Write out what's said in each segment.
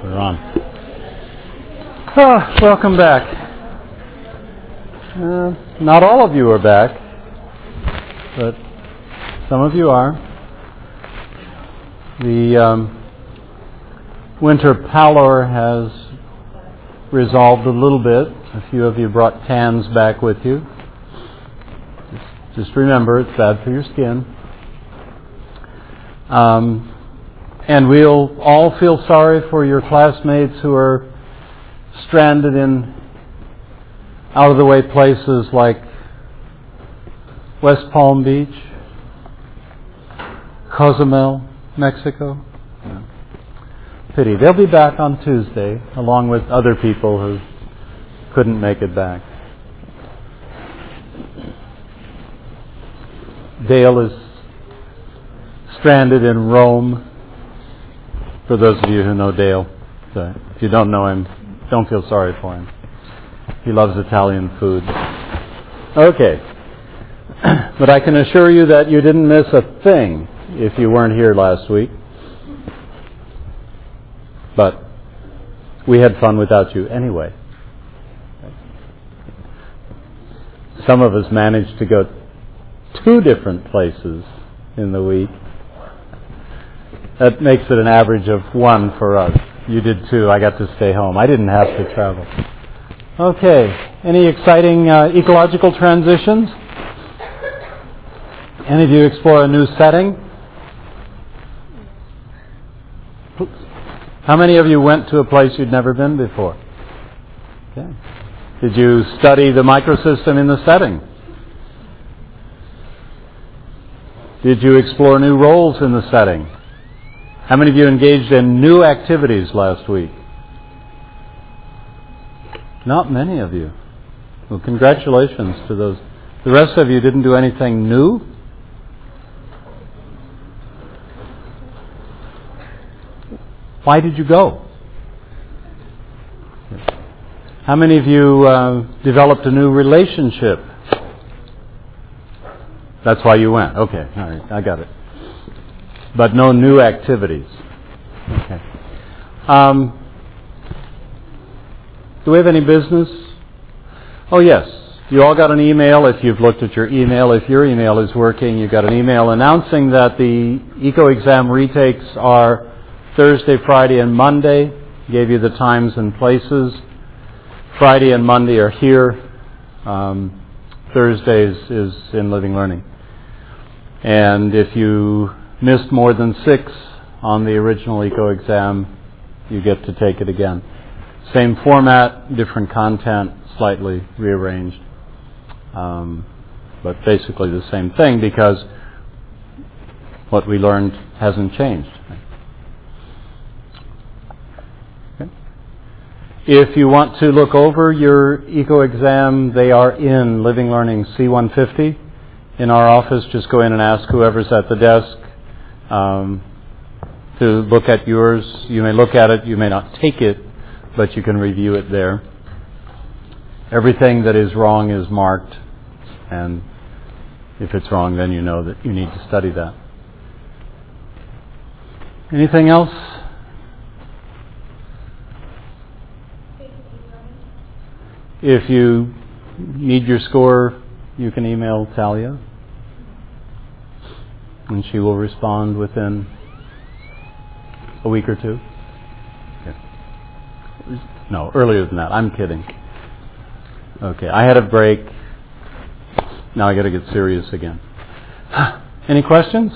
We're on. Welcome back. Not all of you are back, but some of you are. The winter pallor has resolved a little bit. A few of you brought tans back with you. Just remember, it's bad for your skin. And we'll all feel sorry for your classmates who are stranded in out-of-the-way places like West Palm Beach, Cozumel, Mexico. Pity. They'll be back on Tuesday, along with other people who couldn't make it back. Dale is stranded in Rome. For those of you who know Dale, so if you don't know him, don't feel sorry for him. He loves Italian food. Okay. But I can assure you that you didn't miss a thing if you weren't here last week. But we had fun without you anyway. Some of us managed to go 2 different places in the week. That makes it an average of 1 for us. You did 2. I got to stay home. I didn't have to travel. Okay. Any exciting ecological transitions? Any of you explore a new setting? How many of you went to a place you'd never been before? Okay. Did you study the microsystem in the setting? Did you explore new roles in the setting? How many of you engaged in new activities last week? Not many of you. Well, congratulations to those. The rest of you didn't do anything new? Why did you go? How many of you developed a new relationship? That's why you went. Okay, all right, I got it. But no new activities. Okay. Do we have any business? Oh, yes. You all got an email. If you've looked at your email, if your email is working, you got an email announcing that the eco exam retakes are Thursday, Friday, and Monday. Gave you the times and places. Friday and Monday are here. Thursdays is in Living Learning. And if you missed more than 6 on the original eco exam, you get to take it again. Same format, different content, slightly rearranged. But basically the same thing because what we learned hasn't changed. Okay. If you want to look over your eco exam, they are in Living Learning C150 in our office. Just go in and ask whoever's at the desk to look at yours. You may look at it, you may not take it, but you can review it there. Everything that is wrong is marked, and if it's wrong, then you know that you need to study that. Anything else? If you need your score, you can email Talia, and she will respond within a week or 2. Okay. No, earlier than that. I'm kidding. Okay, I had a break. Now I got to get serious again. Any questions?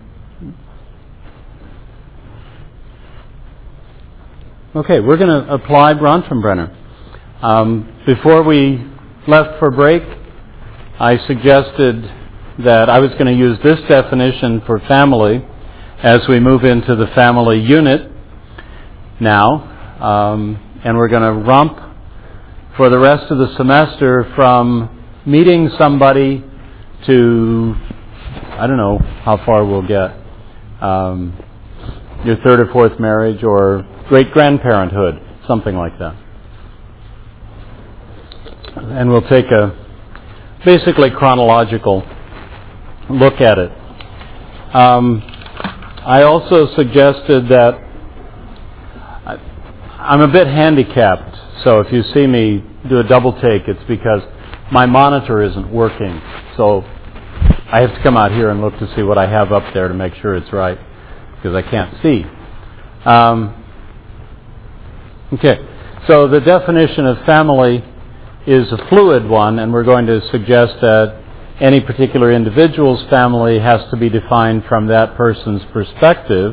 Okay, we're going to apply Bronfenbrenner. Before we left for break, I suggested that I was going to use this definition for family as we move into the family unit now. And we're going to romp for the rest of the semester from meeting somebody to, I don't know how far we'll get, your 3rd or 4th marriage or great-grandparenthood, something like that. And we'll take a basically chronological look at it. I also suggested that I'm a bit handicapped, so if you see me do a double take, it's because my monitor isn't working. So I have to come out here and look to see what I have up there to make sure it's right, because I can't see. Okay, so the definition of family is a fluid one, and we're going to suggest that any particular individual's family has to be defined from that person's perspective.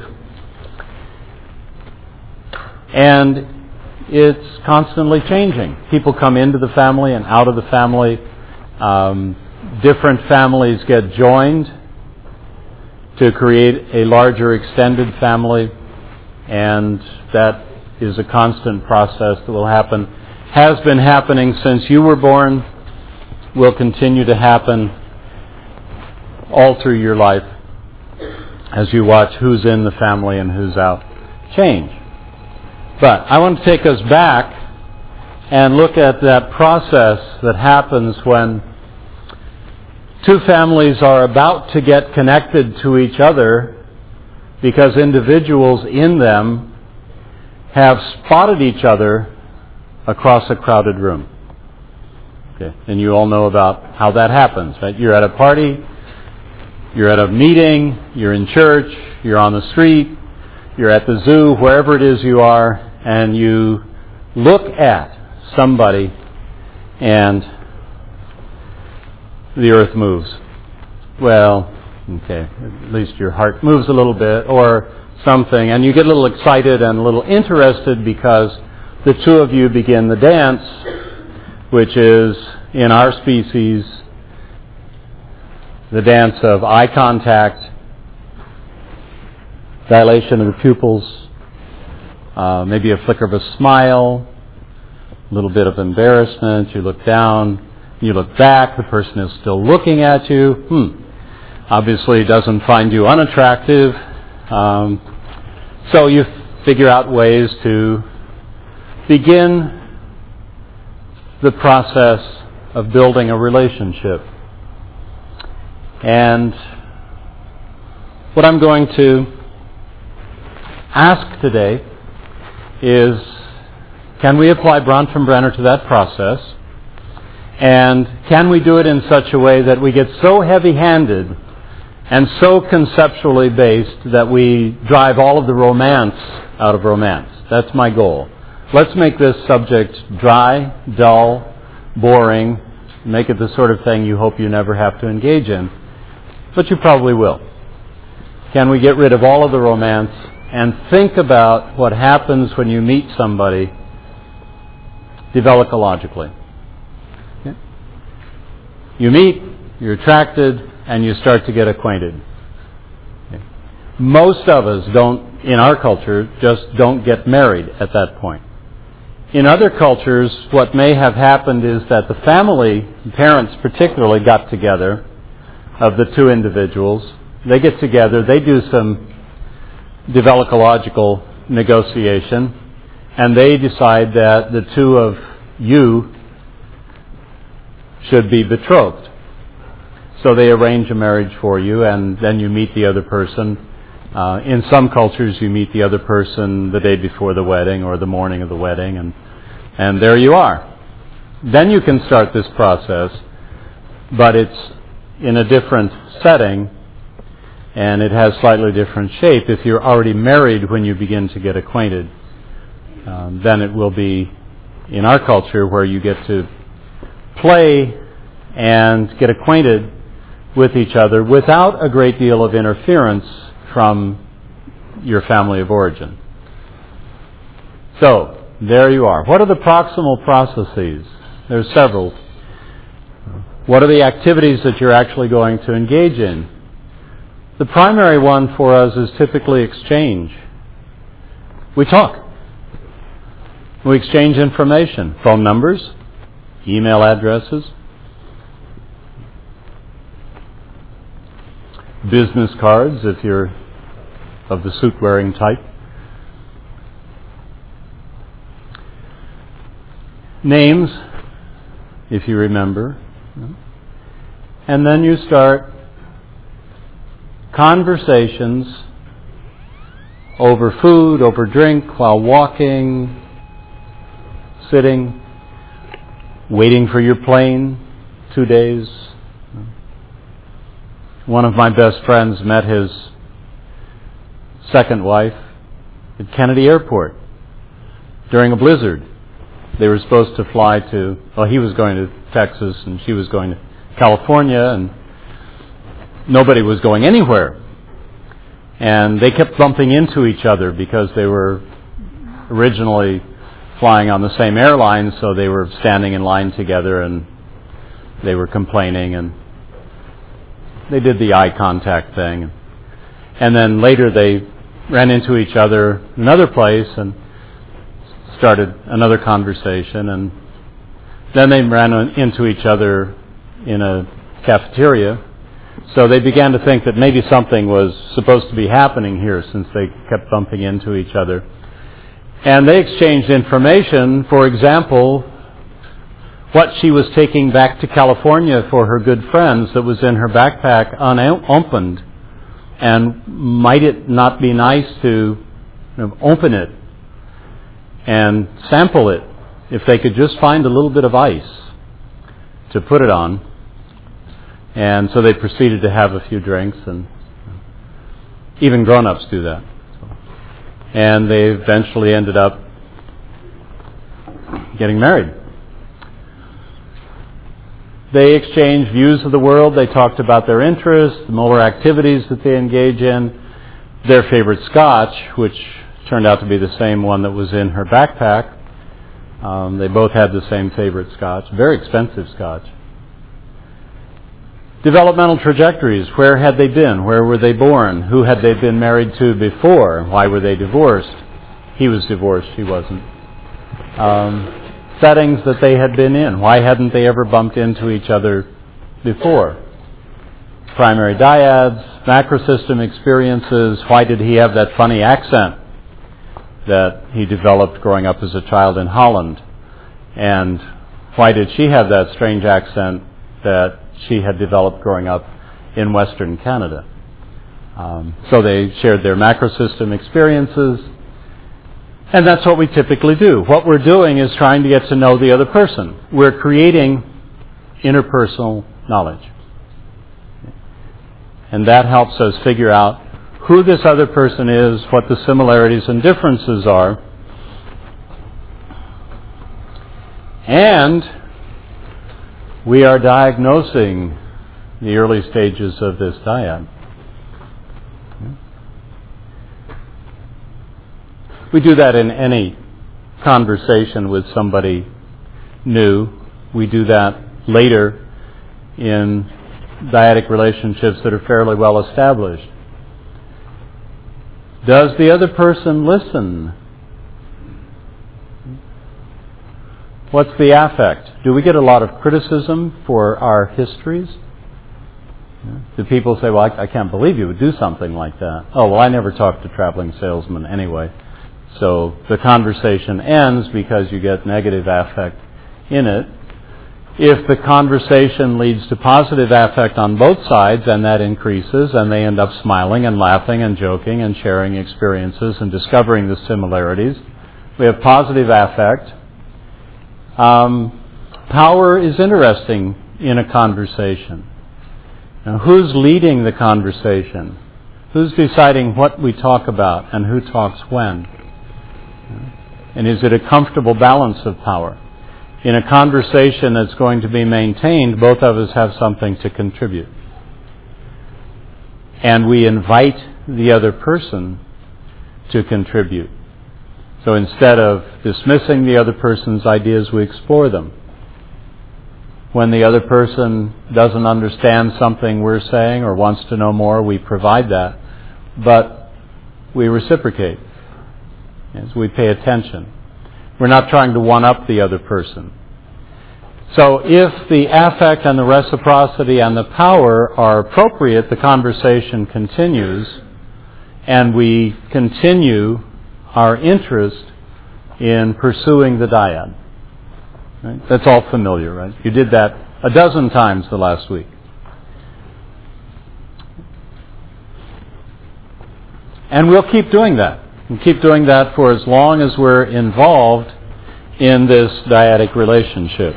And it's constantly changing. People come into the family and out of the family. Different families get joined to create a larger extended family, and that is a constant process that will happen. Has been happening since you were born, will continue to happen all through your life as you watch who's in the family and who's out change. But I want to take us back and look at that process that happens when two families are about to get connected to each other because individuals in them have spotted each other across a crowded room. Okay. And you all know about how that happens, right? You're at a party, you're at a meeting, you're in church, you're on the street, you're at the zoo, wherever it is you are, and you look at somebody and the earth moves. Well, okay, at least your heart moves a little bit or something, and you get a little excited and a little interested because the two of you begin the dance, which is, in our species, the dance of eye contact, dilation of the pupils, maybe a flicker of a smile, a little bit of embarrassment. You look down, you look back, the person is still looking at you. Obviously doesn't find you unattractive. So you figure out ways to begin the process of building a relationship. And what I'm going to ask today is, can we apply Bronfenbrenner to that process? And can we do it in such a way that we get so heavy-handed and so conceptually based that we drive all of the romance out of romance? That's my goal. Let's make this subject dry, dull, boring, make it the sort of thing you hope you never have to engage in. But you probably will. Can we get rid of all of the romance and think about what happens when you meet somebody developologically? Okay. You meet, you're attracted, and you start to get acquainted. Okay. Most of us don't, in our culture, just don't get married at that point. In other cultures, what may have happened is that the family, parents particularly, got together of the two individuals. They get together, they do some developological negotiation, and they decide that the two of you should be betrothed. So they arrange a marriage for you, and then you meet the other person. In some cultures, you meet the other person the day before the wedding or the morning of the wedding, and there you are. Then you can start this process, but it's in a different setting, and it has slightly different shape. If you're already married when you begin to get acquainted, then it will be in our culture where you get to play and get acquainted with each other without a great deal of interference from your family of origin. So, there you are. What are the proximal processes? There's several. What are the activities that you're actually going to engage in? The primary one for us is typically exchange. We talk. We exchange information, phone numbers, email addresses, business cards if you're of the suit-wearing type, names if you remember, and then you start conversations over food, over drink, while walking, sitting, waiting for your plane, 2 days. One of my best friends met his second wife at Kennedy Airport during a blizzard. They were supposed to fly to, well, he was going to Texas and she was going to California, and nobody was going anywhere. And they kept bumping into each other because they were originally flying on the same airline, so they were standing in line together and they were complaining, and they did the eye contact thing. And then later they ran into each other in another place and started another conversation, and then they ran into each other in a cafeteria. So they began to think that maybe something was supposed to be happening here since they kept bumping into each other. And they exchanged information, for example, what she was taking back to California for her good friends that was in her backpack unopened. And might it not be nice to open it and sample it if they could just find a little bit of ice to put it on. And so they proceeded to have a few drinks, and even grown-ups do that. And they eventually ended up getting married. They exchanged views of the world. They talked about their interests, the molar activities that they engage in, their favorite scotch, which turned out to be the same one that was in her backpack. They both had the same favorite scotch, very expensive scotch. Developmental trajectories. Where had they been? Where were they born? Who had they been married to before? Why were they divorced? He was divorced, she wasn't. Settings that they had been in. Why hadn't they ever bumped into each other before? Primary dyads, macrosystem experiences. Why did he have that funny accent that he developed growing up as a child in Holland? And why did she have that strange accent that she had developed growing up in Western Canada? So they shared their macrosystem experiences. And that's what we typically do. What we're doing is trying to get to know the other person. We're creating interpersonal knowledge. And that helps us figure out who this other person is, what the similarities and differences are. And we are diagnosing the early stages of this dyad. We do that in any conversation with somebody new. We do that later in dyadic relationships that are fairly well established. Does the other person listen? What's the affect? Do we get a lot of criticism for our histories? Do people say, well, I can't believe you would do something like that. Oh, well, I never talk to traveling salesmen anyway. So the conversation ends because you get negative affect in it. If the conversation leads to positive affect on both sides, and that increases, and they end up smiling and laughing and joking and sharing experiences and discovering the similarities, we have positive affect. Power is interesting in a conversation. Now, who's leading the conversation? Who's deciding what we talk about and who talks when? And is it a comfortable balance of power? In a conversation that's going to be maintained, both of us have something to contribute. And we invite the other person to contribute. So instead of dismissing the other person's ideas, we explore them. When the other person doesn't understand something we're saying or wants to know more, we provide that. But we reciprocate. Yes, we pay attention. We're not trying to one-up the other person. So if the affect and the reciprocity and the power are appropriate, the conversation continues, and we continue our interest in pursuing the dyad. Right? That's all familiar, right? You did that a dozen times the last week. And we'll keep doing that. We'll keep doing that for as long as we're involved in this dyadic relationship.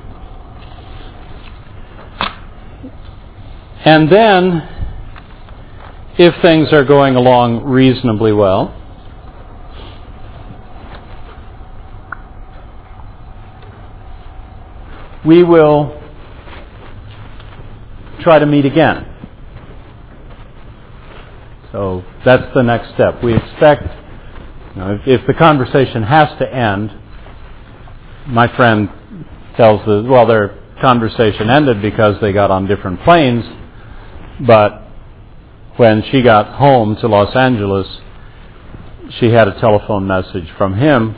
And then, if things are going along reasonably well, we will try to meet again. So that's the next step. We expect, if the conversation has to end, my friend tells their conversation ended because they got on different planes, but when she got home to Los Angeles, she had a telephone message from him,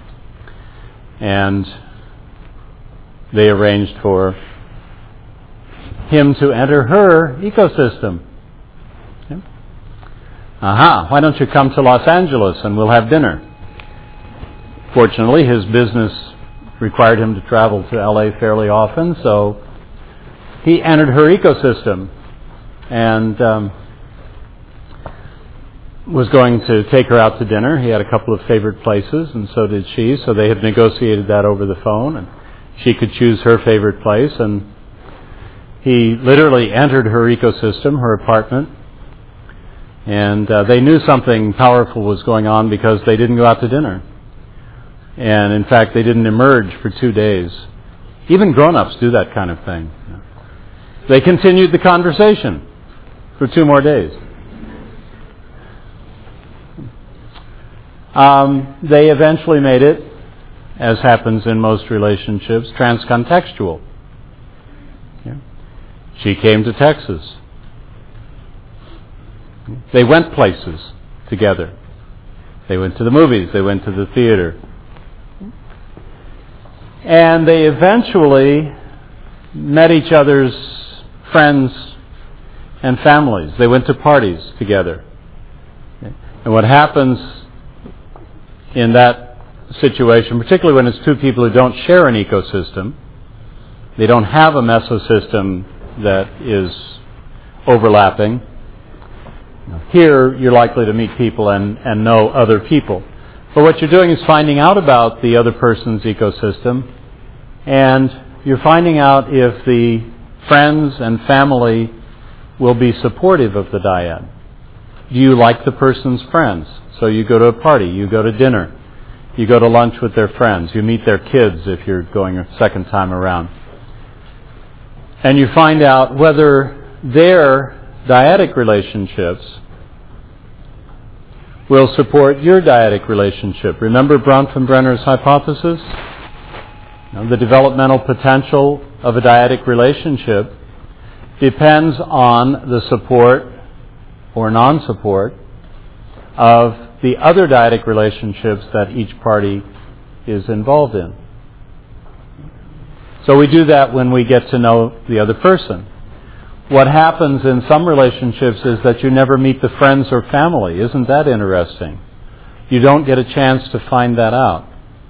and they arranged for him to enter her ecosystem. Okay. Why don't you come to Los Angeles and we'll have dinner? Fortunately, his business required him to travel to LA fairly often, so he entered her ecosystem and was going to take her out to dinner. He had a couple of favorite places, and so did she, so they had negotiated that over the phone, and she could choose her favorite place, and he literally entered her ecosystem, her apartment, and they knew something powerful was going on because they didn't go out to dinner. And in fact, they didn't emerge for 2 days. Even grown-ups do that kind of thing. They continued the conversation for 2 more days. They eventually made it, as happens in most relationships, transcontextual. Yeah. She came to Texas. They went places together. They went to the movies. They went to the theater. And they eventually met each other's friends and families. They went to parties together. And what happens in that situation, particularly when it's 2 people who don't share an ecosystem, they don't have a mesosystem that is overlapping. Here, you're likely to meet people and know other people. But what you're doing is finding out about the other person's ecosystem, and you're finding out if the friends and family will be supportive of the dyad. Do you like the person's friends? So you go to a party, you go to dinner, you go to lunch with their friends, you meet their kids if you're going a second time around. And you find out whether their dyadic relationships will support your dyadic relationship. Remember Bronfenbrenner's hypothesis? The developmental potential of a dyadic relationship depends on the support or non-support of the other dyadic relationships that each party is involved in. So we do that when we get to know the other person. What happens in some relationships is that you never meet the friends or family. Isn't that interesting? You don't get a chance to find that out.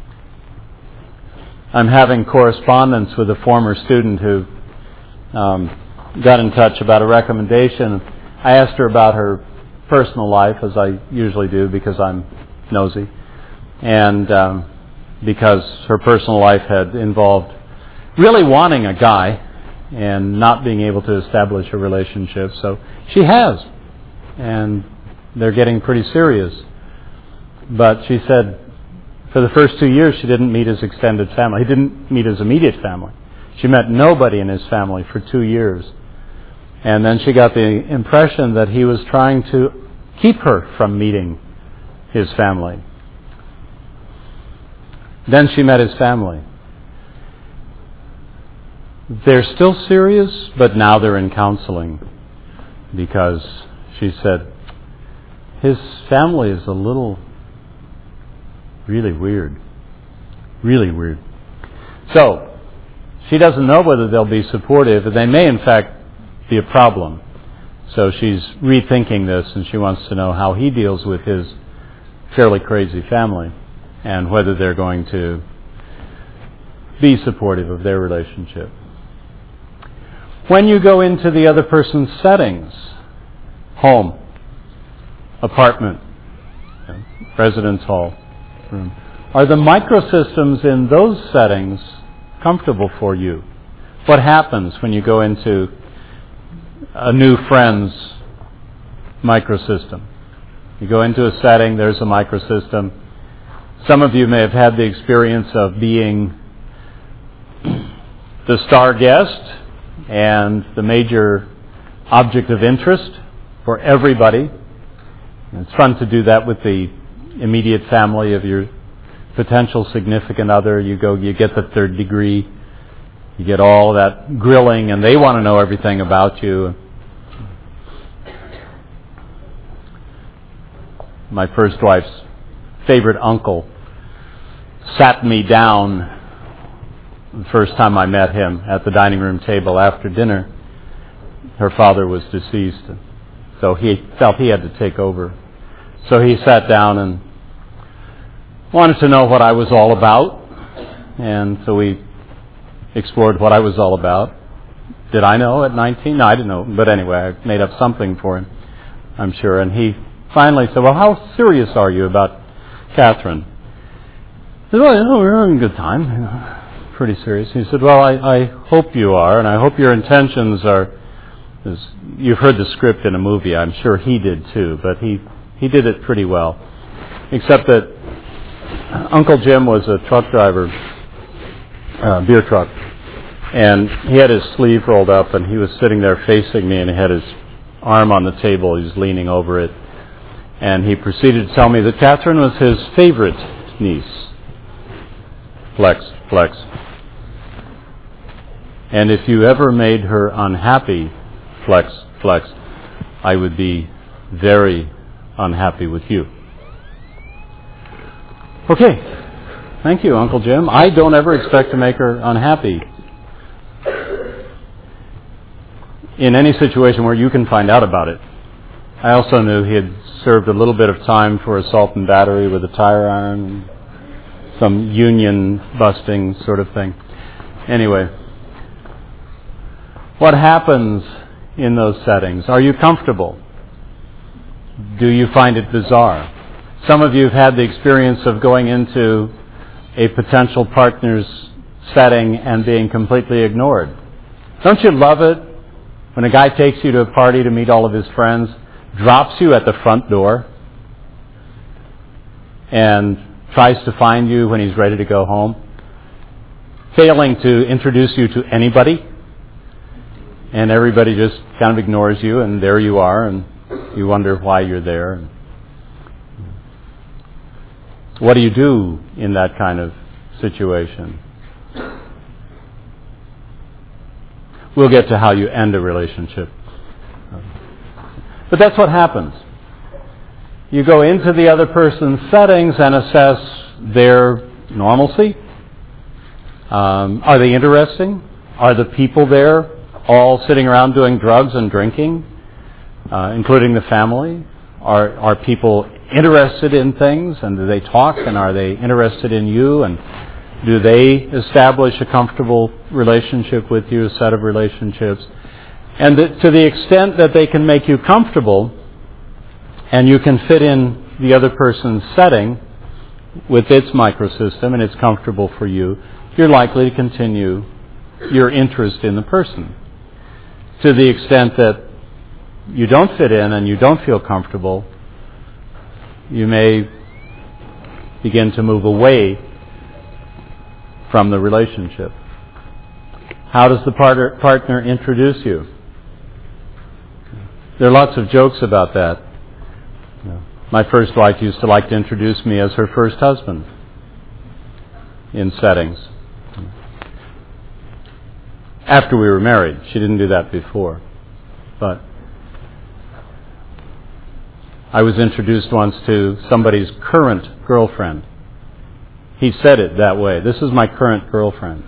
I'm having correspondence with a former student who got in touch about a recommendation. I asked her about her personal life, as I usually do because I'm nosy, and because her personal life had involved really wanting a guy and not being able to establish a relationship. So she has, and they're getting pretty serious. But she said for the first 2 years she didn't meet his extended family. He didn't meet his immediate family. She met nobody in his family for 2 years. And then she got the impression that he was trying to keep her from meeting his family. Then she met his family. They're still serious, but now they're in counseling because she said his family is a little really weird. Really weird. So, she doesn't know whether they'll be supportive, and they may in fact be a problem. So she's rethinking this, and she wants to know how he deals with his fairly crazy family and whether they're going to be supportive of their relationship. When you go into the other person's settings, home, apartment, residence hall, room, Are the microsystems in those settings comfortable for you? What happens when you go into a new friend's microsystem? You go into a setting, there's a microsystem. Some of you may have had the experience of being the star guest and the major object of interest for everybody. And it's fun to do that with the immediate family of your potential significant other. You get the third degree, you get all that grilling, and they want to know everything about you. My first wife's favorite uncle sat me down the first time I met him at the dining room table after dinner. Her father was deceased, so he felt he had to take over. So he sat down and wanted to know what I was all about, and so we explored what I was all about. Did I know at 19? No, I didn't know, but anyway, I made up something for him, I'm sure. And he finally said, well, how serious are you about Catherine? I said, well, we're having a good time. Pretty serious. He said, well, I hope you are, and I hope your intentions are, you've heard the script in a movie, I'm sure he did too, but he did it pretty well. Except that Uncle Jim was a truck driver, beer truck, and he had his sleeve rolled up, and he was sitting there facing me, and he had his arm on the table, he was leaning over it, and he proceeded to tell me that Catherine was his favorite niece. Flex, flex. And if you ever made her unhappy, flex, flex, I would be very unhappy with you. Okay. Thank you, Uncle Jim. I don't ever expect to make her unhappy in any situation where you can find out about it. I also knew he had served a little bit of time for assault and battery with a tire iron, and some union busting sort of thing. Anyway, what happens in those settings? Are you comfortable? Do you find it bizarre? Some of you have had the experience of going into a potential partner's setting and being completely ignored. Don't you love it when a guy takes you to a party to meet all of his friends, drops you at the front door, and tries to find you when he's ready to go home, failing to introduce you to anybody, and everybody just kind of ignores you, and there you are, and you wonder why you're there. What do you do in that kind of situation? We'll get to how you end a relationship. But that's what happens. You go into the other person's settings and assess their normalcy. Are they interesting? Are the people there all sitting around doing drugs and drinking, including the family? Are people interested in things, and do they talk, and are they interested in you, and do they establish a comfortable relationship with you, a set of relationships? And to the extent that they can make you comfortable and you can fit in the other person's setting with its microsystem and it's comfortable for you, you're likely to continue your interest in the person. To the extent that you don't fit in and you don't feel comfortable, you may begin to move away from the relationship. How does the partner introduce you? There are lots of jokes about that. My first wife used to like to introduce me as her first husband in settings. After we were married. She didn't do that before. But I was introduced once to somebody's current girlfriend. He said it that way. This is my current girlfriend.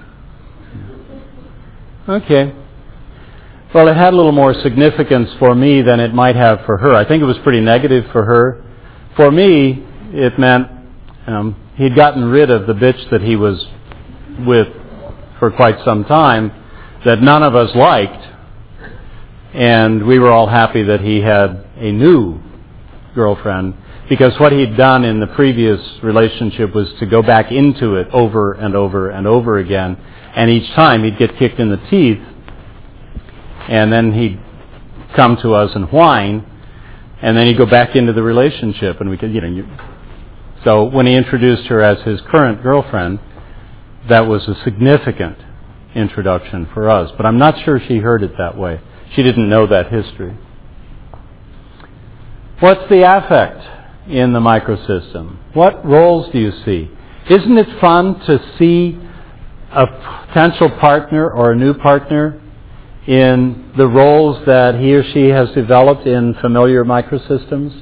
Okay. Well, it had a little more significance for me than it might have for her. I think it was pretty negative for her. For me, it meant he'd gotten rid of the bitch that he was with for quite some time that none of us liked. And we were all happy that he had a new girlfriend, because what he'd done in the previous relationship was to go back into it over and over and over again, and each time he'd get kicked in the teeth, and then he'd come to us and whine, and then he'd go back into the relationship, and we could, so when he introduced her as his current girlfriend, that was a significant introduction for us, but I'm not sure she heard it that way. She didn't know that history. What's the affect in the microsystem? What roles do you see? Isn't it fun to see a potential partner or a new partner in the roles that he or she has developed in familiar microsystems?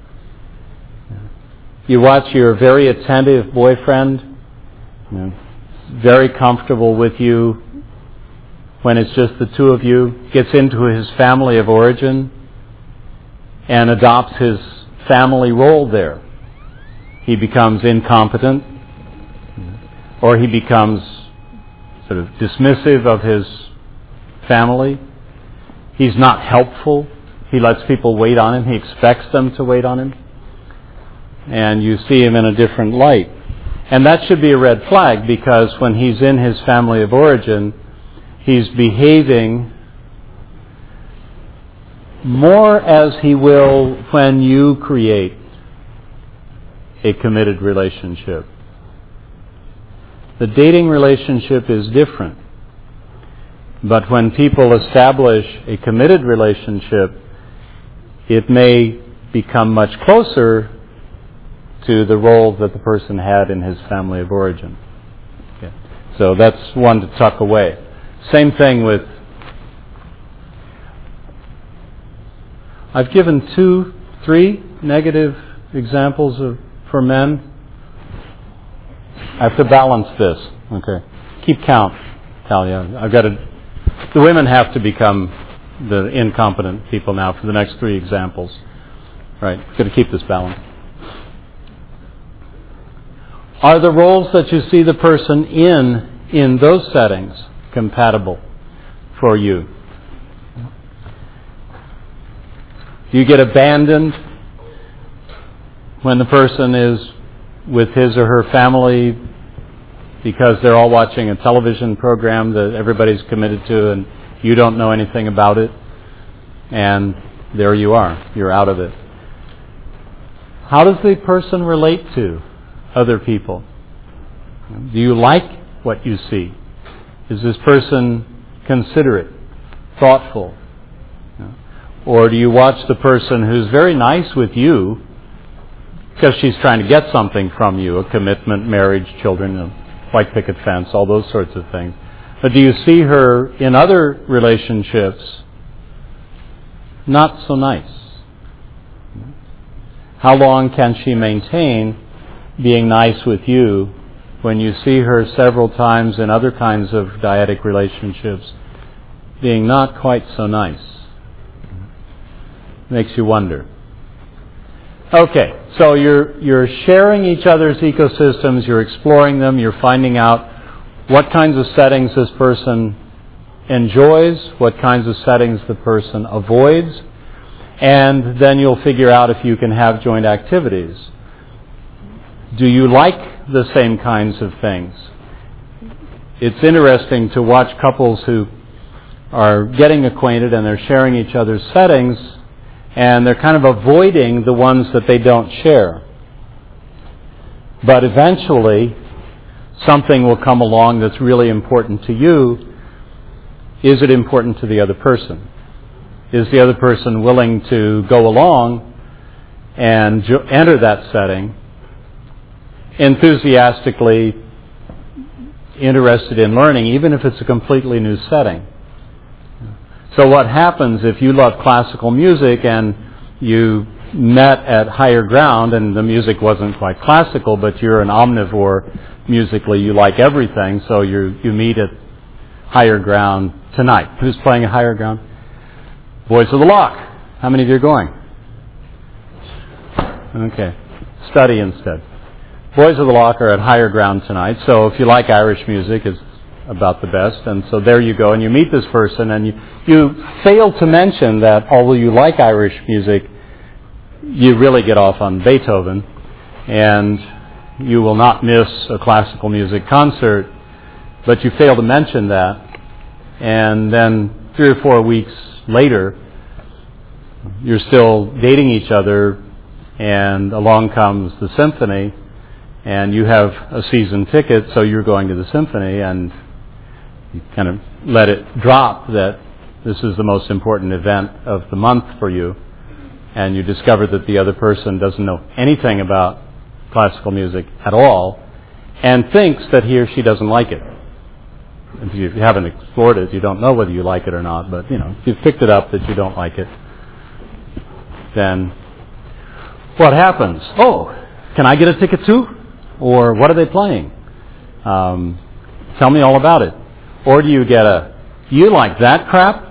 You watch your very attentive boyfriend, very comfortable with you when it's just the two of you, gets into his family of origin and adopts his family role there. He becomes incompetent, or he becomes sort of dismissive of his family. He's not helpful. He lets people wait on him. He expects them to wait on him. And you see him in a different light. And that should be a red flag, because when he's in his family of origin, he's behaving more as he will when you create a committed relationship. The dating relationship is different. But when people establish a committed relationship, it may become much closer to the role that the person had in his family of origin. Okay. So that's one to tuck away. Same thing with... I've given 3 negative examples for men. I have to balance this. Okay. Keep count, Talia. The women have to become the incompetent people now for the next 3 examples. Right. Got to keep this balanced. Are the roles that you see the person in those settings compatible for you? Do you get abandoned when the person is with his or her family because they're all watching a television program that everybody's committed to and you don't know anything about it, and there you are, you're out of it? How does the person relate to other people? Do you like what you see? Is this person considerate, thoughtful? Or do you watch the person who's very nice with you because she's trying to get something from you, a commitment, marriage, children, a white picket fence, all those sorts of things? But do you see her in other relationships not so nice? How long can she maintain being nice with you when you see her several times in other kinds of dyadic relationships being not quite so nice? Makes you wonder. Okay, so you're sharing each other's ecosystems, you're exploring them, you're finding out what kinds of settings this person enjoys, what kinds of settings the person avoids, and then you'll figure out if you can have joint activities. Do you like the same kinds of things? It's interesting to watch couples who are getting acquainted and they're sharing each other's settings, and they're kind of avoiding the ones that they don't share. But eventually, something will come along that's really important to you. Is it important to the other person? Is the other person willing to go along and enter that setting, enthusiastically interested in learning, even if it's a completely new setting? So what happens if you love classical music and you met at Higher Ground and the music wasn't quite classical, but you're an omnivore musically, you like everything, so you meet at Higher Ground tonight. Who's playing at Higher Ground? Boys of the Lock. How many of you are going? Okay. Study instead. Boys of the Lock are at Higher Ground tonight, so if you like Irish music, it's about the best. And so there you go, and you meet this person, and you fail to mention that although you like Irish music, you really get off on Beethoven, and you will not miss a classical music concert, but you fail to mention that, and then 3 or 4 weeks later, you're still dating each other, and along comes the symphony, and you have a season ticket, so you're going to the symphony, and you kind of let it drop that this is the most important event of the month for you, and you discover that the other person doesn't know anything about classical music at all, and thinks that he or she doesn't like it. If you haven't explored it, you don't know whether you like it or not, but if you've picked it up that you don't like it, then what happens? Oh, can I get a ticket too? Or what are they playing? Tell me all about it. Or do you get you like that crap?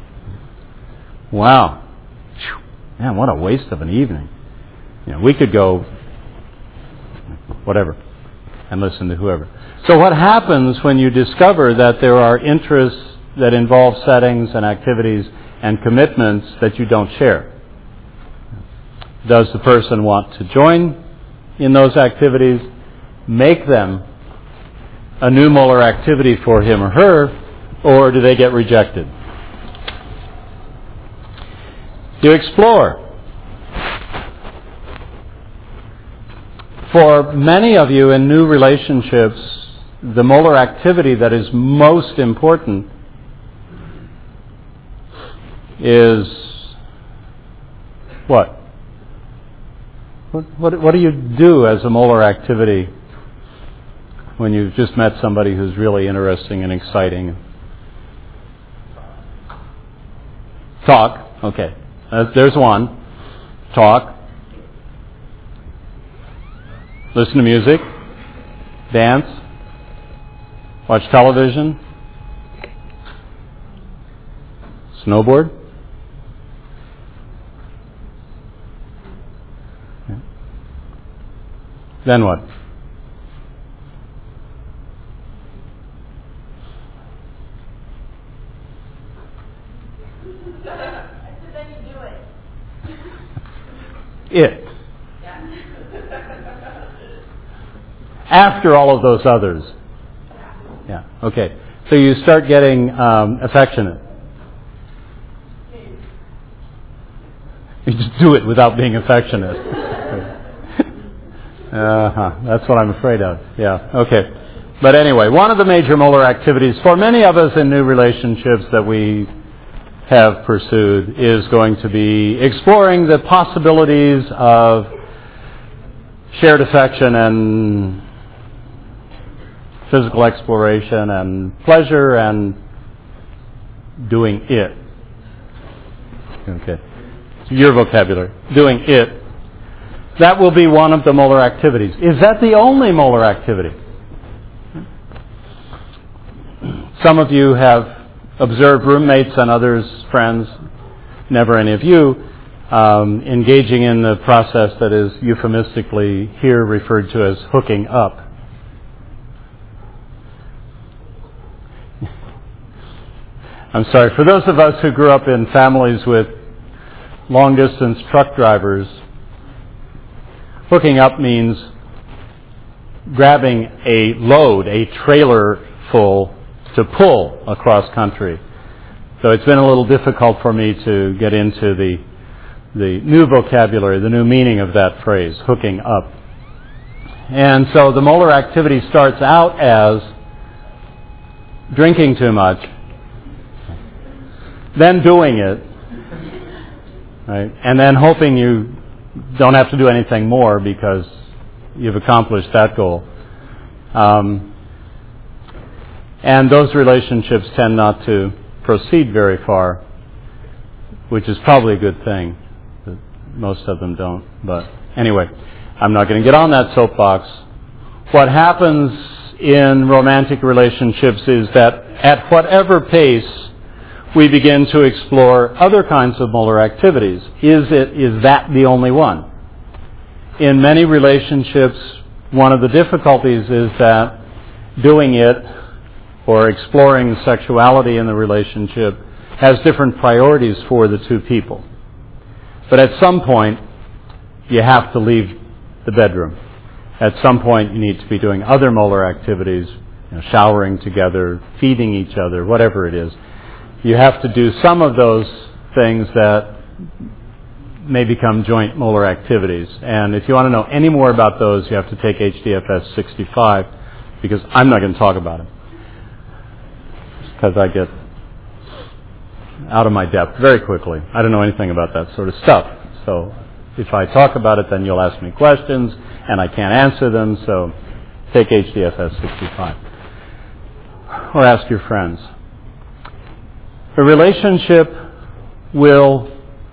Wow. Man, what a waste of an evening. We could go whatever and listen to whoever. So what happens when you discover that there are interests that involve settings and activities and commitments that you don't share? Does the person want to join in those activities, make them a new Moeller activity for him or her, or do they get rejected? You explore. For many of you in new relationships, the Moeller activity that is most important is what? What do you do as a Moeller activity when you've just met somebody who's really interesting and exciting? Talk. Okay. There's one. Talk. Listen to music. Dance. Watch television. Snowboard. Okay. Then what? Then you do it. It. After all of those others. Yeah, okay. So you start getting affectionate. You just do it without being affectionate. That's what I'm afraid of. Yeah, okay. But anyway, one of the major Moeller activities for many of us in new relationships that we have pursued is going to be exploring the possibilities of shared affection and physical exploration and pleasure and doing it. Okay. Your vocabulary. Doing it. That will be one of the Moeller activities. Is that the only Moeller activity? Some of you have observed roommates and others, friends, never any of you, engaging in the process that is euphemistically here referred to as hooking up. I'm sorry, for those of us who grew up in families with long-distance truck drivers, hooking up means grabbing a load, a trailer full, to pull across country. So it's been a little difficult for me to get into the new vocabulary, the new meaning of that phrase, hooking up. And so the Moeller activity starts out as drinking too much, then doing it, right? And then hoping you don't have to do anything more because you've accomplished that goal. And those relationships tend not to proceed very far, which is probably a good thing. Most of them don't. But anyway, I'm not going to get on that soapbox. What happens in romantic relationships is that at whatever pace we begin to explore other kinds of Moeller activities. Is that the only one? In many relationships, one of the difficulties is that doing it or exploring sexuality in the relationship has different priorities for the two people. But at some point, you have to leave the bedroom. At some point, you need to be doing other molar activities, showering together, feeding each other, whatever it is. You have to do some of those things that may become joint molar activities. And if you want to know any more about those, you have to take HDFS 65, because I'm not going to talk about it, because I get out of my depth very quickly. I don't know anything about that sort of stuff. So if I talk about it, then you'll ask me questions, and I can't answer them, so take HDFS 65. Or ask your friends. A relationship will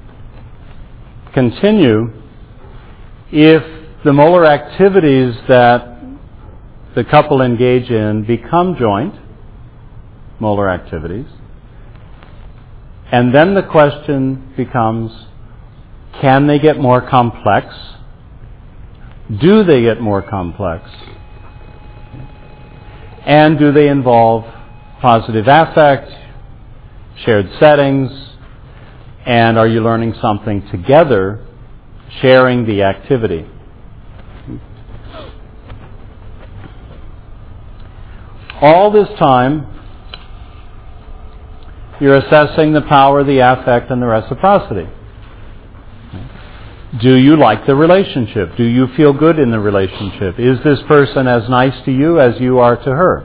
continue if the molar activities that the couple engage in become joint molar activities. And then the question becomes, can they get more complex? Do they get more complex? And do they involve positive affect, shared settings, and are you learning something together, sharing the activity? All this time, you're assessing the power, the affect, and the reciprocity. Do you like the relationship? Do you feel good in the relationship? Is this person as nice to you as you are to her?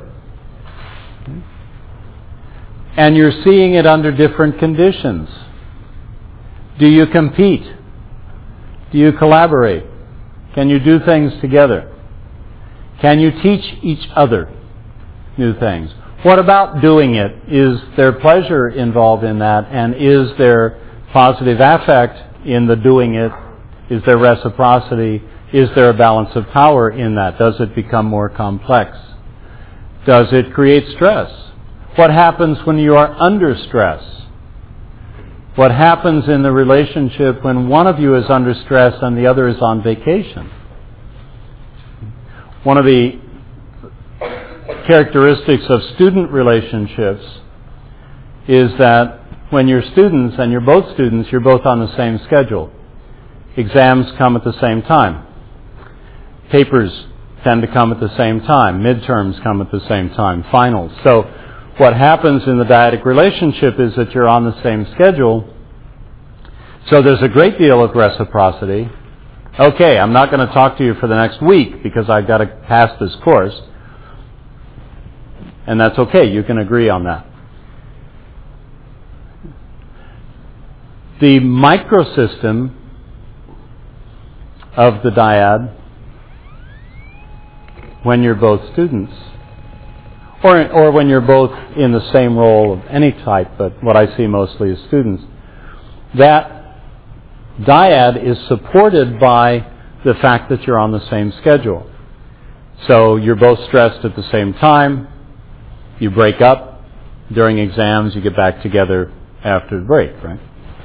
And you're seeing it under different conditions. Do you compete? Do you collaborate? Can you do things together? Can you teach each other new things? What about doing it? Is there pleasure involved in that? And is there positive affect in the doing it? Is there reciprocity? Is there a balance of power in that? Does it become more complex? Does it create stress? What happens when you are under stress? What happens in the relationship when one of you is under stress and the other is on vacation? One of the characteristics of student relationships is that when you're students and you're both students, you're both on the same schedule. Exams come at the same time. Papers tend to come at the same time. Midterms come at the same time. Finals. So what happens in the dyadic relationship is that you're on the same schedule. So there's a great deal of reciprocity. Okay, I'm not going to talk to you for the next week because I've got to pass this course. And that's okay. You can agree on that. The microsystem of the dyad, when you're both students, or when you're both in the same role of any type, but what I see mostly is students, that dyad is supported by the fact that you're on the same schedule. So you're both stressed at the same time. You break up during exams, you get back together after the break, right?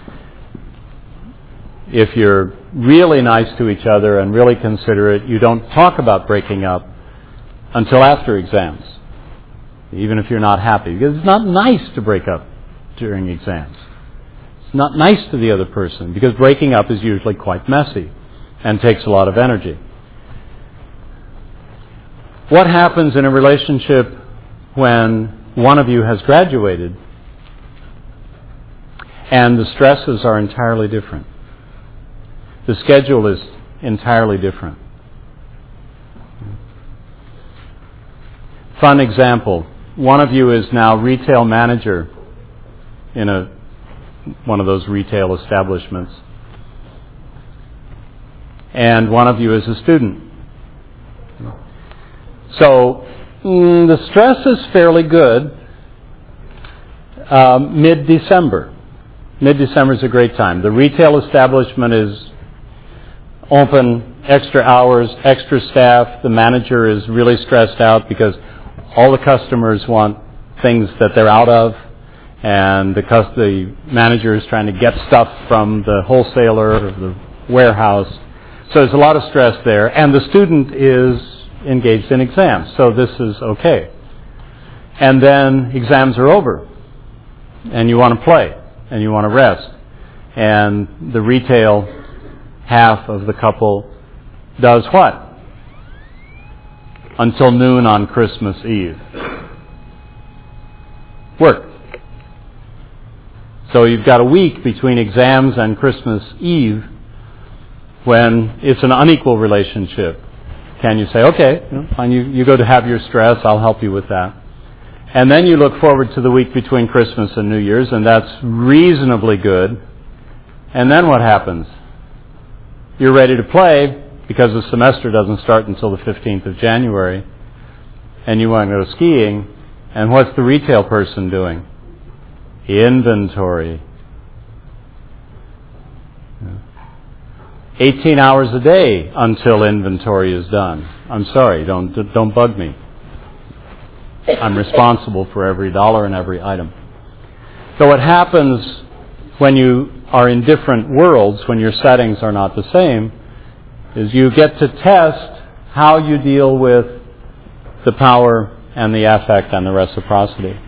If you're really nice to each other and really considerate, you don't talk about breaking up until after exams, even if you're not happy. Because it's not nice to break up during exams. It's not nice to the other person, because breaking up is usually quite messy and takes a lot of energy. What happens in a relationship when one of you has graduated and the stresses are entirely different? The schedule is entirely different. Fun example. One of you is now retail manager in one of those retail establishments. And one of you is a student. So the stress is fairly good mid-December. Mid-December is a great time. The retail establishment is open, extra hours, extra staff. The manager is really stressed out because all the customers want things that they're out of, and the manager is trying to get stuff from the wholesaler or the warehouse. So there's a lot of stress there, and the student is engaged in exams, so this is okay. And then exams are over, and you want to play, and you want to rest, and the retail half of the couple does what? Until noon on Christmas Eve. Work. So you've got a week between exams and Christmas Eve when it's an unequal relationship. Can you say, okay, fine, you go to have your stress, I'll help you with that. And then you look forward to the week between Christmas and New Year's, and that's reasonably good. And then what happens? You're ready to play because the semester doesn't start until the 15th of January, and you want to go skiing, and what's the retail person doing? Inventory. 18 hours a day until inventory is done. I'm sorry, don't bug me. I'm responsible for every dollar and every item. So what happens when you are in different worlds, when your settings are not the same, is you get to test how you deal with the power and the affect and the reciprocity.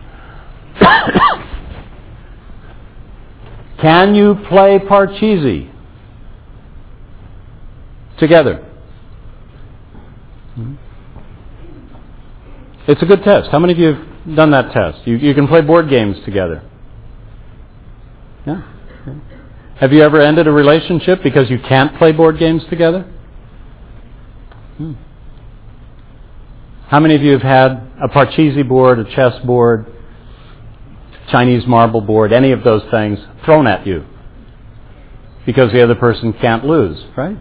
Can you play Parcheesi together? It's a good test. How many of you have done that test? You can play board games together. Yeah? Have you ever ended a relationship because you can't play board games together? How many of you have had a Parcheesi board, a chess board, Chinese marble board, any of those things thrown at you because the other person can't lose, right?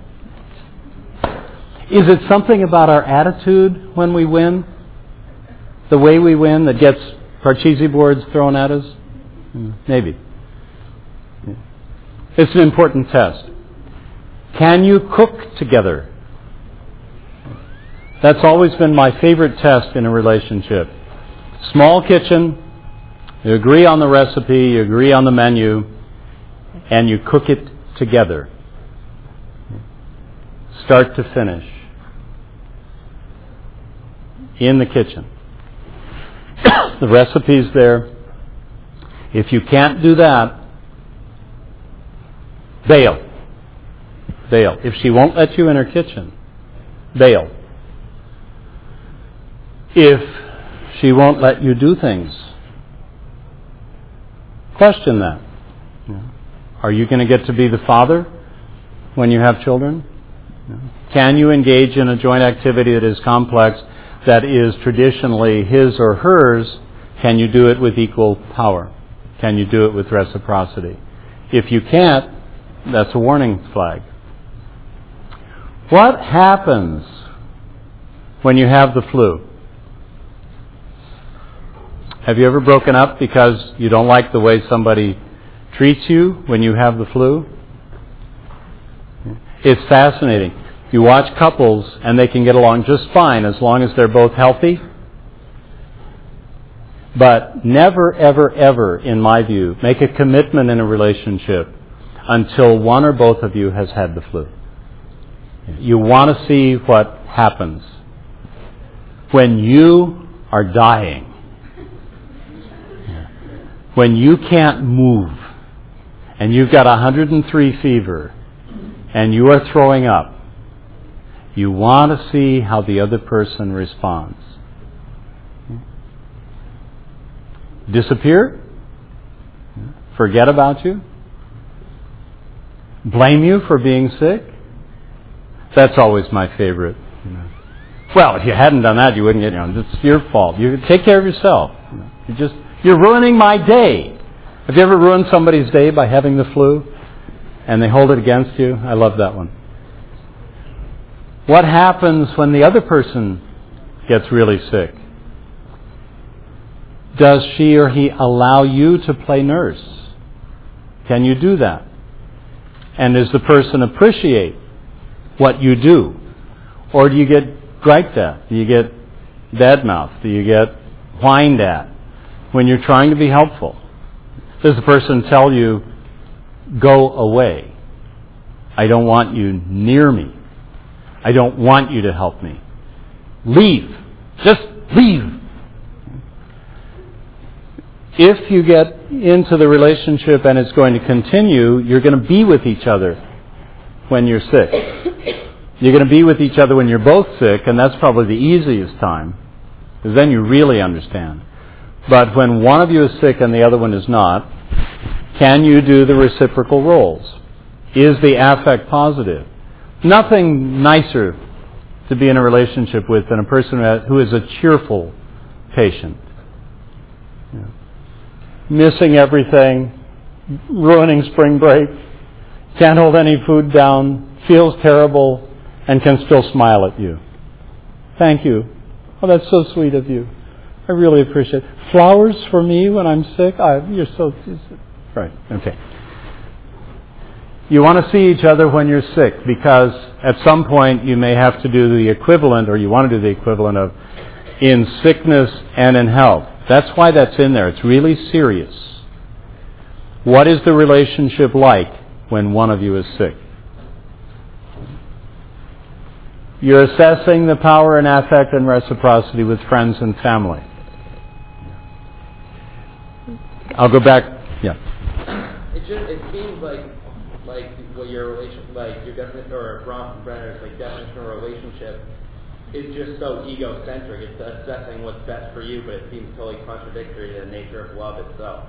Is it something about our attitude when we win? The way we win that gets Parcheesi boards thrown at us? Maybe. It's an important test. Can you cook together? That's always been my favorite test in a relationship. Small kitchen, you agree on the recipe, you agree on the menu, and you cook it together. Start to finish. In the kitchen. The recipe's there. If you can't do that, bail. Bail. If she won't let you in her kitchen, bail. If she won't let you do things, question that. Are you going to get to be the father when you have children? Can you engage in a joint activity that is complex, that is traditionally his or hers? Can you do it with equal power? Can you do it with reciprocity? If you can't, that's a warning flag. What happens when you have the flu? Have you ever broken up because you don't like the way somebody treats you when you have the flu? It's fascinating. You watch couples and they can get along just fine as long as they're both healthy. But never, ever, ever, in my view, make a commitment in a relationship until one or both of you has had the flu. You want to see what happens when you are dying. When you can't move and you've got 103 fever and you are throwing up, you want to see how the other person responds. Disappear? Forget about you? Blame you for being sick? That's always my favorite. Well, if you hadn't done that, you wouldn't get, it's your fault. You take care of yourself. You're ruining my day. Have you ever ruined somebody's day by having the flu and they hold it against you? I love that one. What happens when the other person gets really sick? Does she or he allow you to play nurse? Can you do that? And does the person appreciate what you do? Or do you get griped at? Do you get badmouthed? Do you get whined at when you're trying to be helpful? Does the person tell you, go away? I don't want you near me. I don't want you to help me. Leave. Just leave. If you get into the relationship and it's going to continue, you're going to be with each other when you're sick. You're going to be with each other when you're both sick, and that's probably the easiest time, because then you really understand. But when one of you is sick and the other one is not, can you do the reciprocal roles? Is the affect positive? Nothing nicer to be in a relationship with than a person who is a cheerful patient. Yeah. Missing everything, ruining spring break, can't hold any food down, feels terrible, and can still smile at you. Thank you. Oh, that's so sweet of you. I really appreciate it. Flowers for me when I'm sick? You're so... Right, okay. You want to see each other when you're sick, because at some point you may have to do the equivalent, or you want to do the equivalent of in sickness and in health. That's why that's in there. It's really serious. What is the relationship like when one of you is sick? You're assessing the power and affect and reciprocity with friends and family. I'll go back. Yeah. It seems like what your relation, like your definition, or Bronfenbrenner's definition of a relationship, is just so egocentric. It's assessing what's best for you, but it seems totally contradictory to the nature of love itself.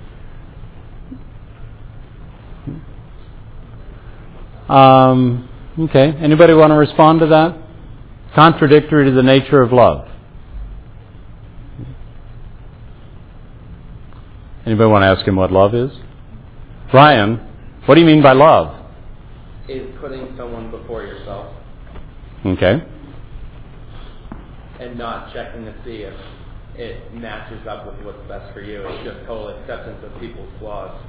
Okay. Anybody want to respond to that? Contradictory to the nature of love. Anybody want to ask him what love is? Brian, what do you mean by love? Is putting someone before yourself. Okay. And not checking to see if it matches up with what's best for you. It's just total acceptance of people's flaws.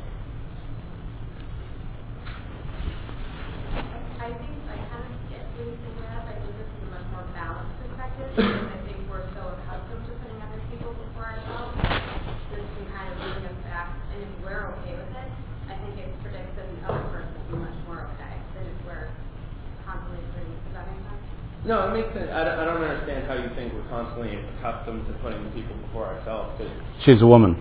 I think I kind of get what you're thinking of. I think this is a much more balanced perspective, because I think we're so accustomed to putting other people before ourselves. This can kind of bring us back, and if we're okay with it, I think it predicts that the other person will be much more okay than if we're constantly putting. Does that make sense? No, it makes sense. I don't understand how you think we're constantly accustomed to putting people before ourselves. She's a woman.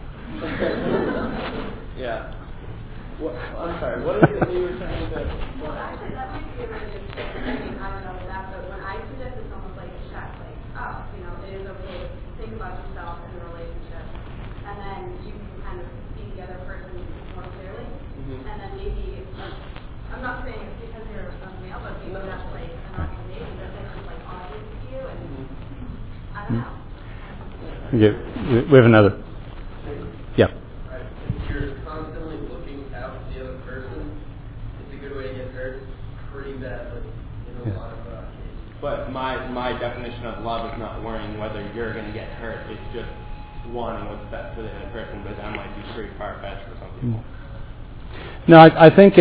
Yeah. I'm sorry, what is it that you were saying that... Well, actually, that might be a really good tip. I mean, I don't know that, but when I do this, it's almost like a check. Like, oh, it is okay to think about yourself in a relationship. And then you can kind of see the other person more clearly. Mm-hmm. And then maybe, I'm not saying it's because you're a male, but maybe that's like an observation that this is like obvious to you, and I don't know. Okay. We have another. Yeah. If you're constantly looking out for the other person, it's a good way to get hurt pretty badly in a lot of cases. But my definition of love is not worrying whether you're going to get hurt. It's just wanting what's best for the other person, but that might be pretty far-fetched for some people. No, I think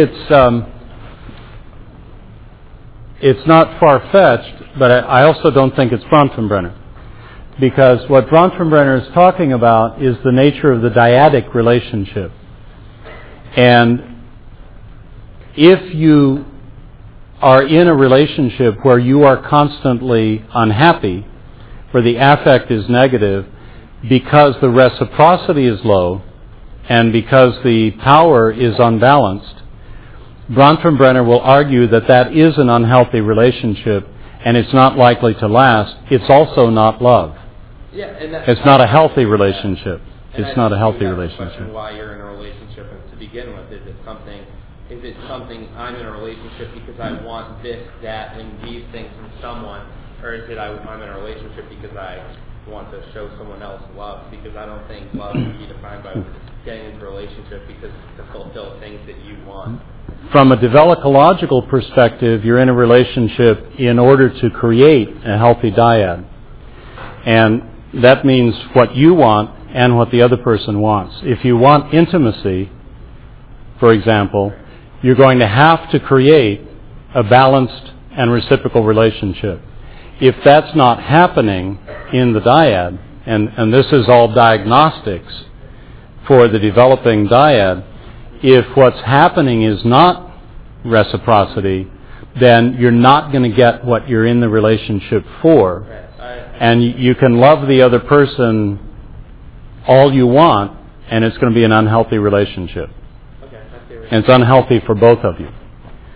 it's not far-fetched, but I also don't think it's Bronfenbrenner. Because what Bronfenbrenner is talking about is the nature of the dyadic relationship. And if you are in a relationship where you are constantly unhappy, where the affect is negative, because the reciprocity is low, and because the power is unbalanced, Bronfenbrenner will argue that that is an unhealthy relationship, and it's not likely to last. It's also not love. Yeah, and it's not a healthy relationship. It's not a healthy relationship. Why you're in a relationship to begin with? Is it something I'm in a relationship because I want this, that, and these things from someone, or is it I'm in a relationship because I want to show someone else love? Because I don't think love can be defined by getting into a relationship because to fulfill things that you want. From a developological perspective, you're in a relationship in order to create a healthy dyad. And that means what you want and what the other person wants. If you want intimacy, for example, you're going to have to create a balanced and reciprocal relationship. If that's not happening in the dyad, and this is all diagnostics for the developing dyad, if what's happening is not reciprocity, then you're not going to get what you're in the relationship for. And you can love the other person all you want, and it's going to be an unhealthy relationship. Okay, and it's unhealthy for both of you.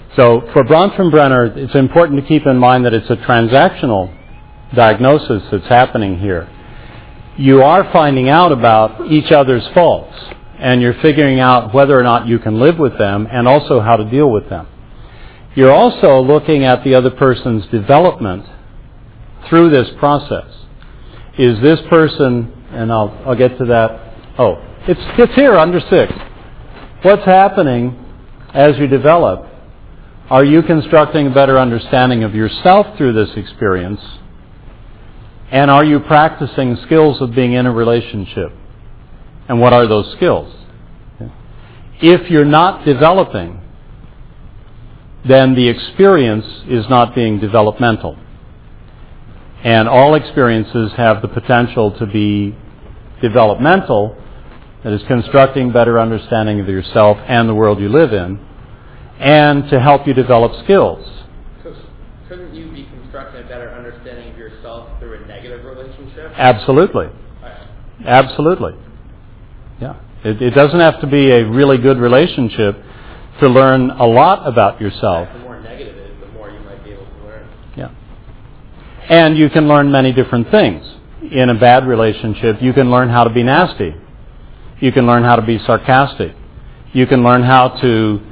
So for Bronfenbrenner, it's important to keep in mind that it's a transactional diagnosis that's happening here. You are finding out about each other's faults, and you're figuring out whether or not you can live with them and also how to deal with them. You're also looking at the other person's development through this process. Is this person, and I'll get to that. Oh, it's here under 6. What's happening as you develop? Are you constructing a better understanding of yourself through this experience? And are you practicing skills of being in a relationship? And what are those skills? If you're not developing, then the experience is not being developmental. And all experiences have the potential to be developmental, that is, constructing better understanding of yourself and the world you live in, and to help you develop skills. So couldn't you be constructing a better understanding of yourself through a negative relationship? Absolutely. Absolutely. Yeah. It doesn't have to be a really good relationship to learn a lot about yourself. The more negative it is, the more you might be able to learn. Yeah. And you can learn many different things. In a bad relationship, you can learn how to be nasty. You can learn how to be sarcastic. You can learn how to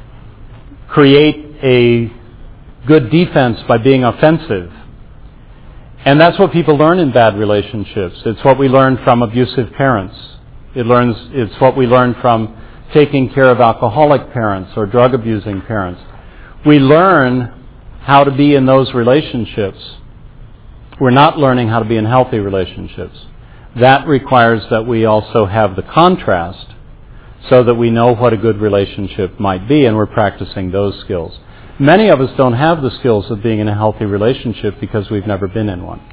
create a good defense by being offensive. And that's what people learn in bad relationships. It's what we learn from abusive parents. It's what we learn from taking care of alcoholic parents or drug abusing parents. We learn how to be in those relationships. We're not learning how to be in healthy relationships. That requires that we also have the contrast so that we know what a good relationship might be, and we're practicing those skills. Many of us don't have the skills of being in a healthy relationship because we've never been in one.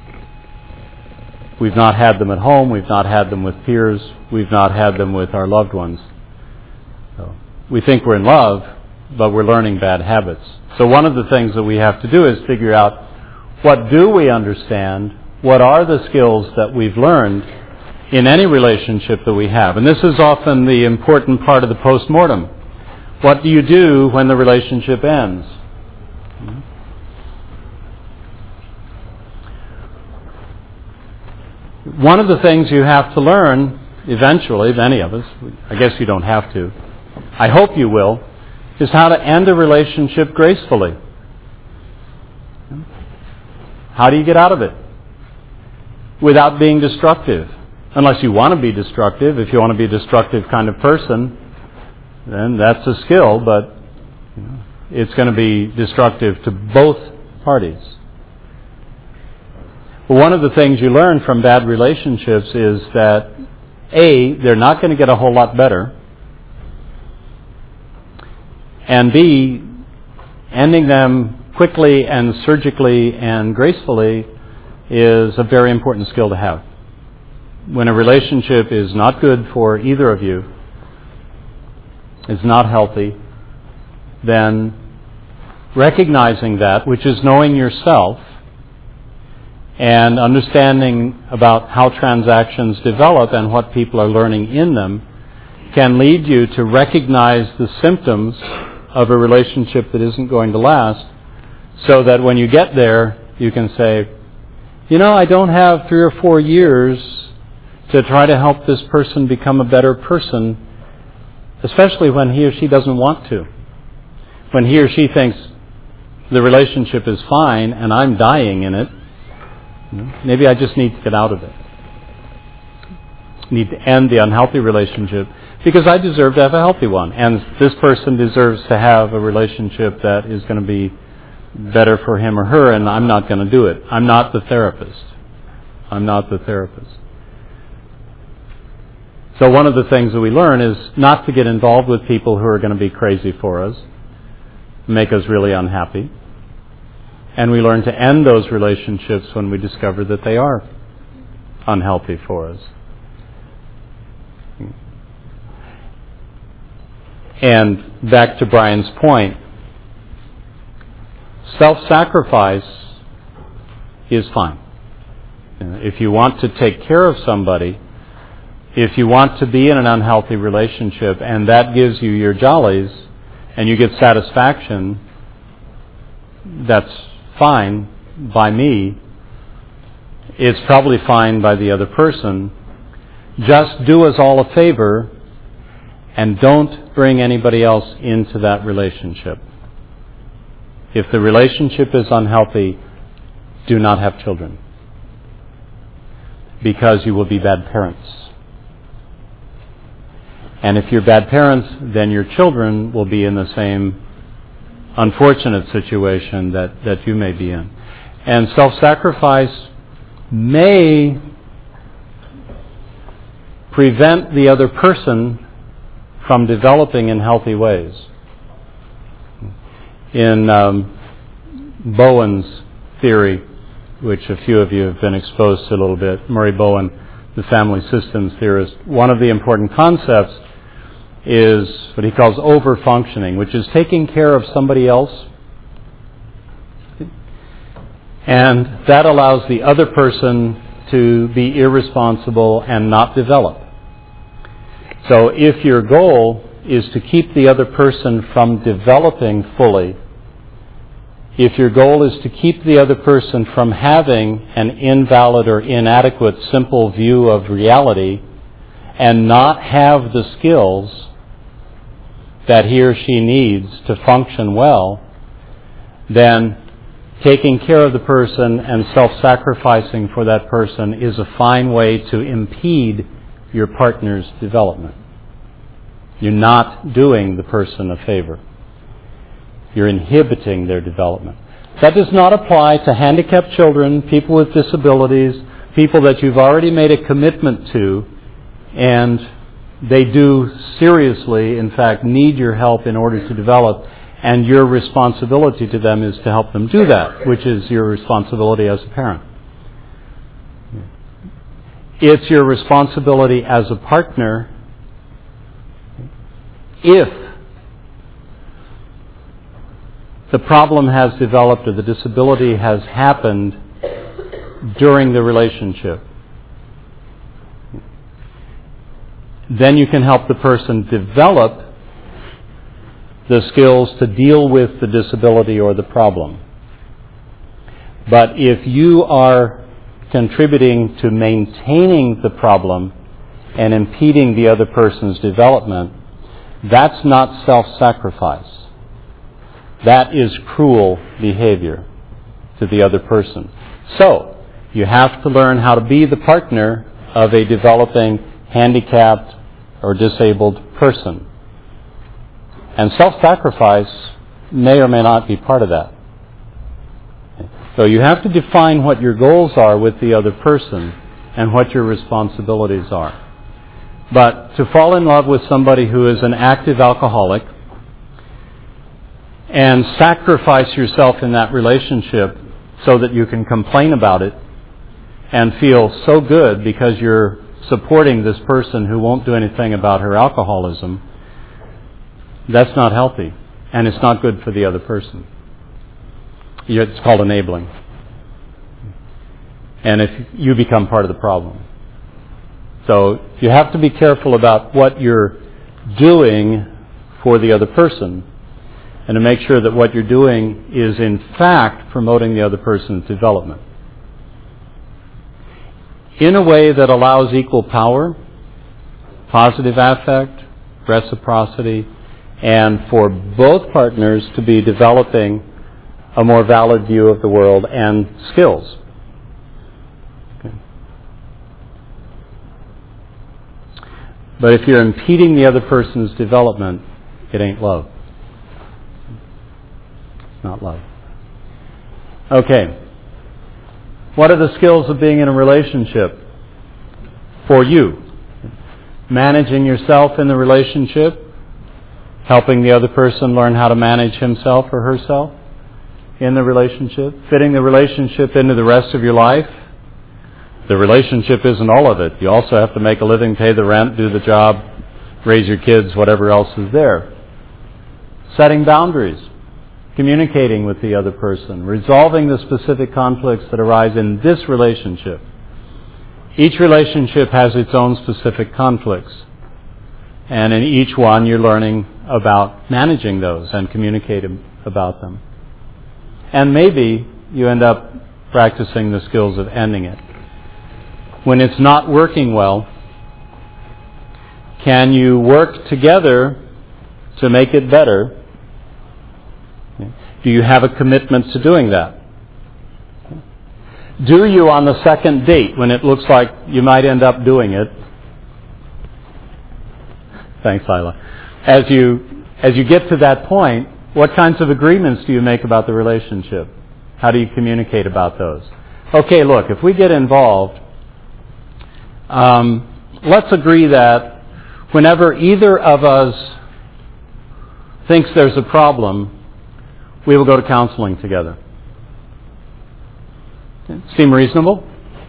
We've not had them at home, we've not had them with peers, we've not had them with our loved ones. So we think we're in love, but we're learning bad habits. So one of the things that we have to do is figure out, what do we understand? What are the skills that we've learned in any relationship that we have? And this is often the important part of the postmortem. What do you do when the relationship ends? One of the things you have to learn, eventually, many of us, I guess you don't have to, I hope you will, is how to end a relationship gracefully. How do you get out of it? Without being destructive. Unless you want to be destructive. If you want to be a destructive kind of person, then that's a skill, but it's going to be destructive to both parties. But one of the things you learn from bad relationships is that, A, they're not going to get a whole lot better, and B, ending them quickly and surgically and gracefully is a very important skill to have. When a relationship is not good for either of you, is not healthy, then recognizing that, which is knowing yourself and understanding about how transactions develop and what people are learning in them, can lead you to recognize the symptoms of a relationship that isn't going to last, so that when you get there, you can say, I don't have 3 or 4 years to try to help this person become a better person, especially when he or she doesn't want to. When he or she thinks the relationship is fine and I'm dying in it, maybe I just need to get out of it. Need to end the unhealthy relationship because I deserve to have a healthy one. And this person deserves to have a relationship that is going to be better for him or her, and I'm not going to do it. I'm not the therapist. So one of the things that we learn is not to get involved with people who are going to be crazy for us, make us really unhappy. And we learn to end those relationships when we discover that they are unhealthy for us. And back to Brian's point, self-sacrifice is fine. If you want to take care of somebody, if you want to be in an unhealthy relationship and that gives you your jollies and you get satisfaction that's fine by me. It's probably fine by the other person. Just do us all a favor and don't bring anybody else into that relationship. If the relationship is unhealthy, do not have children, because you will be bad parents. And if you're bad parents, then your children will be in the same unfortunate situation that you may be in. And self-sacrifice may prevent the other person from developing in healthy ways. In Bowen's theory, which a few of you have been exposed to a little bit, Murray Bowen, the family systems theorist, one of the important concepts is what he calls over-functioning, which is taking care of somebody else. And that allows the other person to be irresponsible and not develop. So if your goal is to keep the other person from developing fully, if your goal is to keep the other person from having an invalid or inadequate simple view of reality and not have the skills that he or she needs to function well, then taking care of the person and self-sacrificing for that person is a fine way to impede your partner's development. You're not doing the person a favor. You're inhibiting their development. That does not apply to handicapped children, people with disabilities, people that you've already made a commitment to, and they do seriously, in fact, need your help in order to develop, and your responsibility to them is to help them do that, which is your responsibility as a parent. It's your responsibility as a partner if the problem has developed or the disability has happened during the relationship. Then you can help the person develop the skills to deal with the disability or the problem. But if you are contributing to maintaining the problem and impeding the other person's development, that's not self-sacrifice. That is cruel behavior to the other person. So, you have to learn how to be the partner of a developing handicapped or disabled person. And self-sacrifice may or may not be part of that. So you have to define what your goals are with the other person and what your responsibilities are. But to fall in love with somebody who is an active alcoholic and sacrifice yourself in that relationship so that you can complain about it and feel so good because you're supporting this person who won't do anything about her alcoholism, that's not healthy, and it's not good for the other person. It's called enabling. And if you become part of the problem. So you have to be careful about what you're doing for the other person, and to make sure that what you're doing is in fact promoting the other person's development in a way that allows equal power, positive affect, reciprocity, and for both partners to be developing a more valid view of the world and skills. Okay. But if you're impeding the other person's development, it ain't love. It's not love. Okay. What are the skills of being in a relationship for you? Managing yourself in the relationship, helping the other person learn how to manage himself or herself in the relationship, fitting the relationship into the rest of your life. The relationship isn't all of it. You also have to make a living, pay the rent, do the job, raise your kids, whatever else is there. Setting boundaries, communicating with the other person, resolving the specific conflicts that arise in this relationship. Each relationship has its own specific conflicts. And in each one, you're learning about managing those and communicating about them. And maybe you end up practicing the skills of ending it. When it's not working well, can you work together to make it better? Do you have a commitment to doing that? Do you, on the second date, when it looks like you might end up doing it, thanks, Isla, as you get to that point, what kinds of agreements do you make about the relationship? How do you communicate about those? Okay, look, if we get involved, let's agree that whenever either of us thinks there's a problem, we will go to counseling together. Seem reasonable?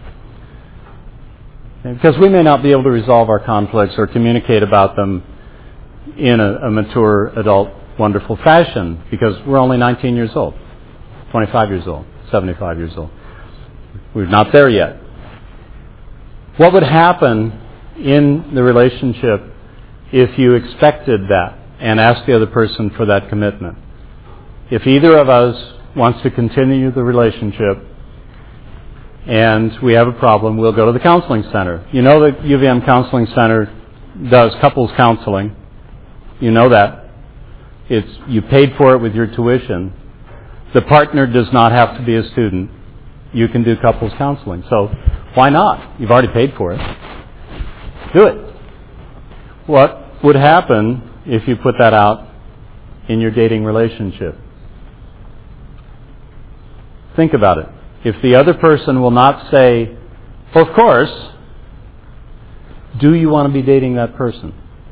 Because we may not be able to resolve our conflicts or communicate about them in a mature, adult, wonderful fashion because we're only 19 years old, 25 years old, 75 years old. We're not there yet. What would happen in the relationship if you expected that and asked the other person for that commitment? If either of us wants to continue the relationship and we have a problem, we'll go to the counseling center. You know the UVM Counseling Center does couples counseling. You know that. You paid for it with your tuition. The partner does not have to be a student. You can do couples counseling. So why not? You've already paid for it. Do it. What would happen if you put that out in your dating relationship? Think about it. If the other person will not say, of course, do you want to be dating that person?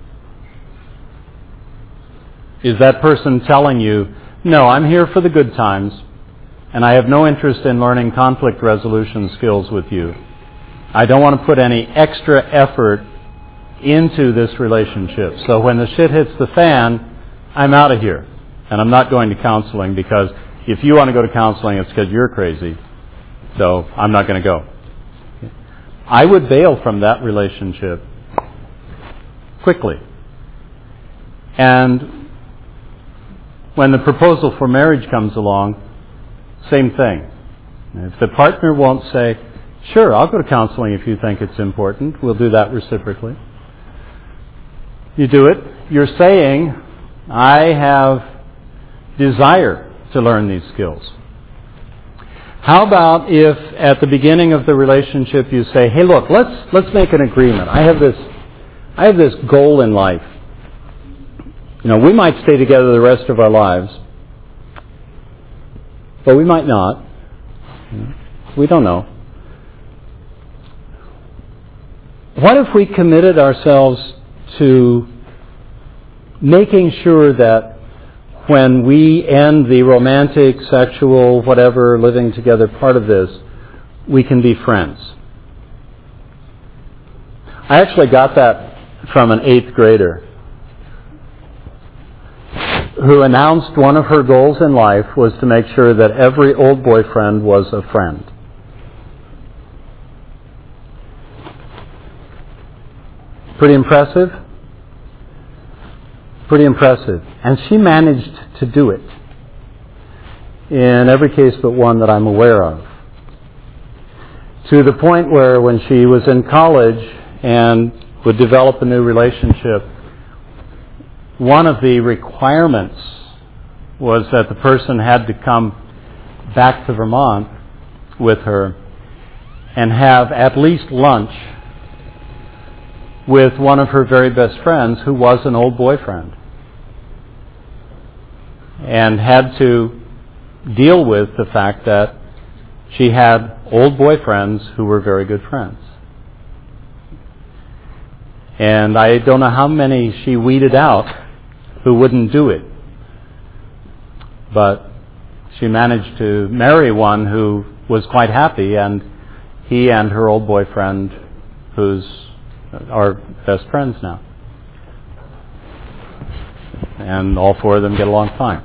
Is that person telling you, no, I'm here for the good times, and I have no interest in learning conflict resolution skills with you. I don't want to put any extra effort into this relationship. So when the shit hits the fan, I'm out of here. And I'm not going to counseling because if you want to go to counseling, it's because you're crazy. So I'm not going to go. I would bail from that relationship quickly. And when the proposal for marriage comes along, same thing. If the partner won't say, sure, I'll go to counseling if you think it's important, we'll do that reciprocally. You do it. You're saying, I have desire to learn these skills. How about if at the beginning of the relationship you say, hey, look, let's make an agreement. I have this goal in life. You know, we might stay together the rest of our lives, but we might not. We don't know. What if we committed ourselves to making sure that when we end the romantic, sexual, whatever, living together part of this, we can be friends? I actually got that from an 8th grader who announced one of her goals in life was to make sure that every old boyfriend was a friend. Pretty impressive? Pretty impressive. And she managed to do it in every case but one that I'm aware of. To the point where when she was in college and would develop a new relationship, one of the requirements was that the person had to come back to Vermont with her and have at least lunch with one of her very best friends who was an old boyfriend and had to deal with the fact that she had old boyfriends who were very good friends. And I don't know how many she weeded out who wouldn't do it. But she managed to marry one who was quite happy, and he and her old boyfriend, who's are best friends now. And all four of them get along fine.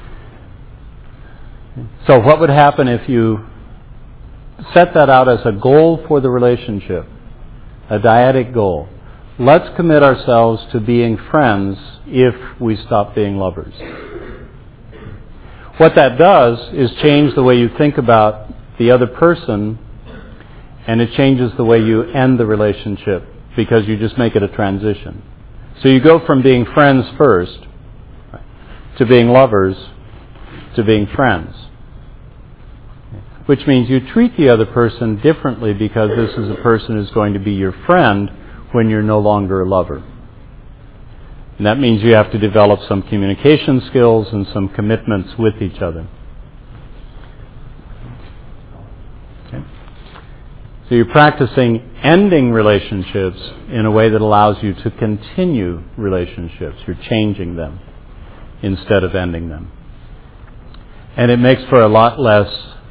So what would happen if you set that out as a goal for the relationship, a dyadic goal? Let's commit ourselves to being friends if we stop being lovers. What that does is change the way you think about the other person, and it changes the way you end the relationship, because you just make it a transition. So you go from being friends first to being lovers to being friends, which means you treat the other person differently, because this is a person who's going to be your friend when you're no longer a lover. And that means you have to develop some communication skills and some commitments with each other. Okay. So you're practicing ending relationships in a way that allows you to continue relationships. You're changing them instead of ending them. And it makes for a lot less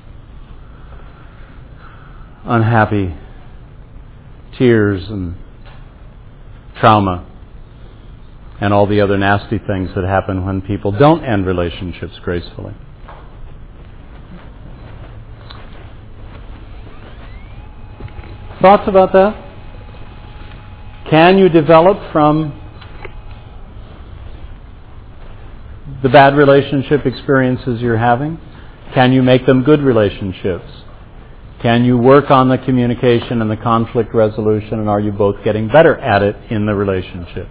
unhappy tears and trauma and all the other nasty things that happen when people don't end relationships gracefully. Thoughts about that? Can you develop from the bad relationship experiences you're having? Can you make them good relationships? Can you work on the communication and the conflict resolution, and are you both getting better at it in the relationship?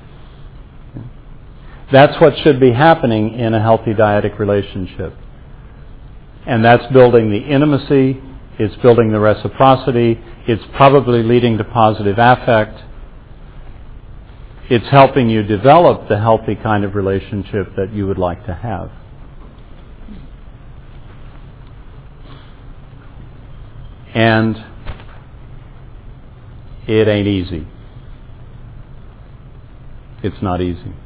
That's what should be happening in a healthy dyadic relationship. And that's building the intimacy, it's building the reciprocity, it's probably leading to positive affect. It's helping you develop the healthy kind of relationship that you would like to have. And it ain't easy. It's not easy.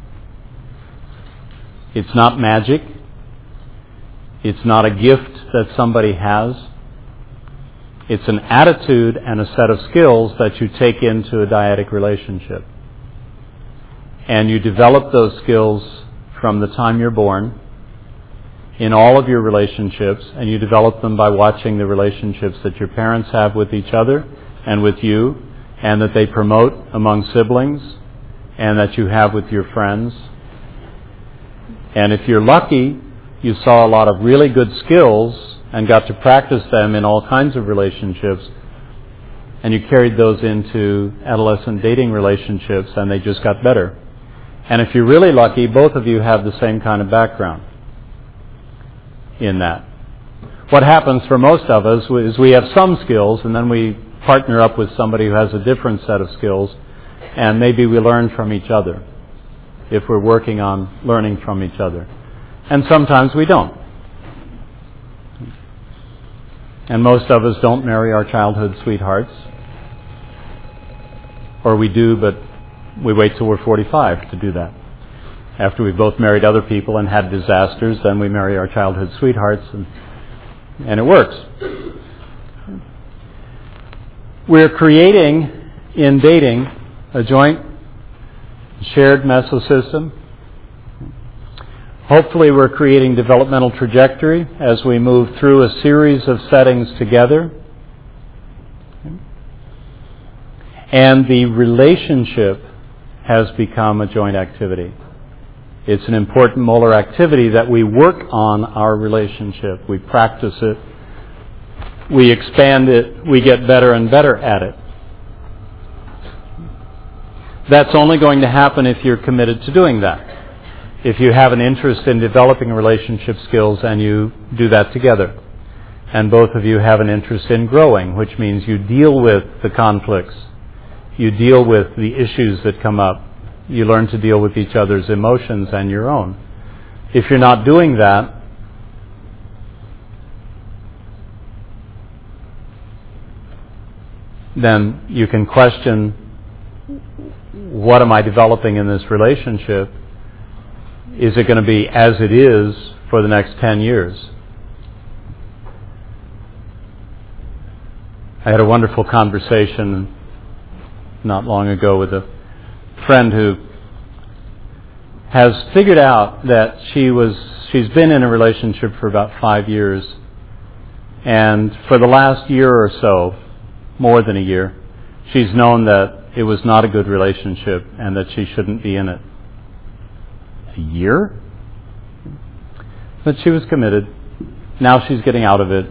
It's not magic. It's not a gift that somebody has. It's an attitude and a set of skills that you take into a dyadic relationship. And you develop those skills from the time you're born in all of your relationships, and you develop them by watching the relationships that your parents have with each other and with you, and that they promote among siblings, and that you have with your friends. And if you're lucky, you saw a lot of really good skills and got to practice them in all kinds of relationships, and you carried those into adolescent dating relationships, and they just got better. And if you're really lucky, both of you have the same kind of background in that. What happens for most of us is we have some skills, and then we partner up with somebody who has a different set of skills, and maybe we learn from each other if we're working on learning from each other. And sometimes we don't. And most of us don't marry our childhood sweethearts. Or we do, but we wait till we're 45 to do that. After we've both married other people and had disasters, then we marry our childhood sweethearts, and it works. We're creating, in dating, a joint shared mesosystem. Hopefully we're creating developmental trajectory as we move through a series of settings together. And the relationship has become a joint activity. It's an important molar activity that we work on our relationship. We practice it. We expand it. We get better and better at it. That's only going to happen if you're committed to doing that. If you have an interest in developing relationship skills and you do that together. And both of you have an interest in growing, which means you deal with the conflicts. You deal with the issues that come up. You learn to deal with each other's emotions and your own. If you're not doing that, then you can question, what am I developing in this relationship? Is it going to be as it is for the next 10 years? I had a wonderful conversation not long ago with a friend who has figured out that she's been in a relationship for about 5 years, and for the last year or so, more than a year, she's known that it was not a good relationship and that she shouldn't be in it. A year? But she was committed. Now she's getting out of it.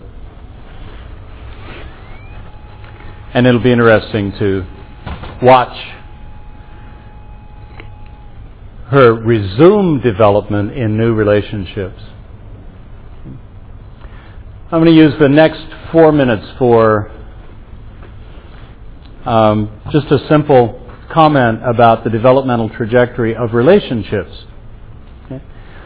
And it'll be interesting to watch her resume development in new relationships. I'm going to use the next 4 minutes for just a simple comment about the developmental trajectory of relationships. Okay.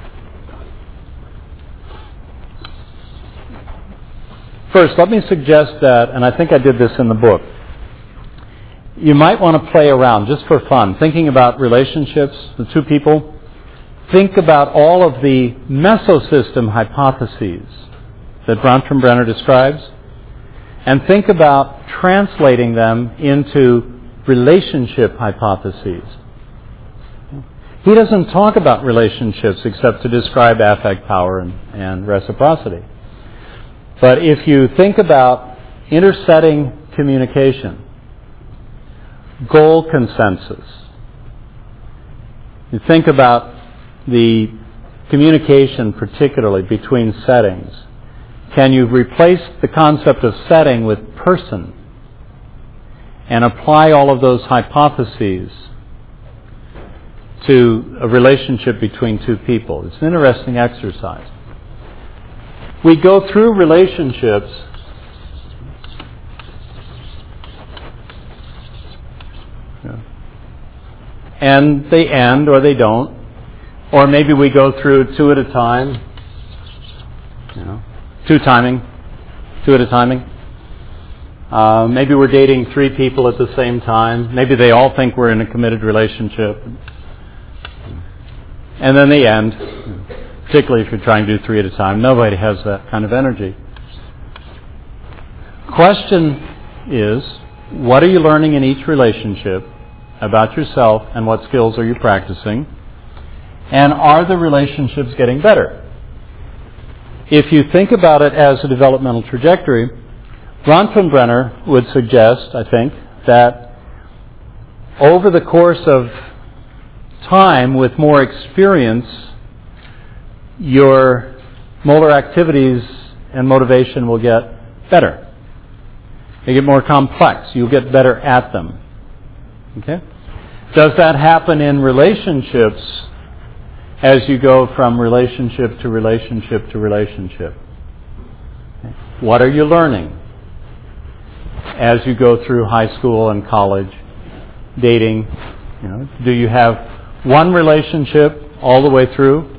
First, let me suggest that, and I think I did this in the book, you might want to play around just for fun, thinking about relationships, the two people. Think about all of the mesosystem hypotheses that Bronfenbrenner describes, and think about translating them into relationship hypotheses. He doesn't talk about relationships except to describe affect, power, and reciprocity. But if you think about intersetting communication, goal consensus, you think about the communication particularly between settings, can you replace the concept of setting with person and apply all of those hypotheses to a relationship between two people? It's an interesting exercise. We go through relationships and they end or they don't. Or maybe we go through two at a time. Two at a timing. Maybe we're dating 3 people at the same time. Maybe they all think we're in a committed relationship. And then they end, particularly if you're trying to do 3 at a time. Nobody has that kind of energy. Question is, what are you learning in each relationship about yourself, and what skills are you practicing? And are the relationships getting better? If you think about it as a developmental trajectory, Bronfenbrenner would suggest, I think, that over the course of time, with more experience, your motor activities and motivation will get better. They get more complex. You'll get better at them. Okay? Does that happen in relationships as you go from relationship to relationship to relationship? Okay. What are you learning as you go through high school and college, dating? Do you have one relationship all the way through?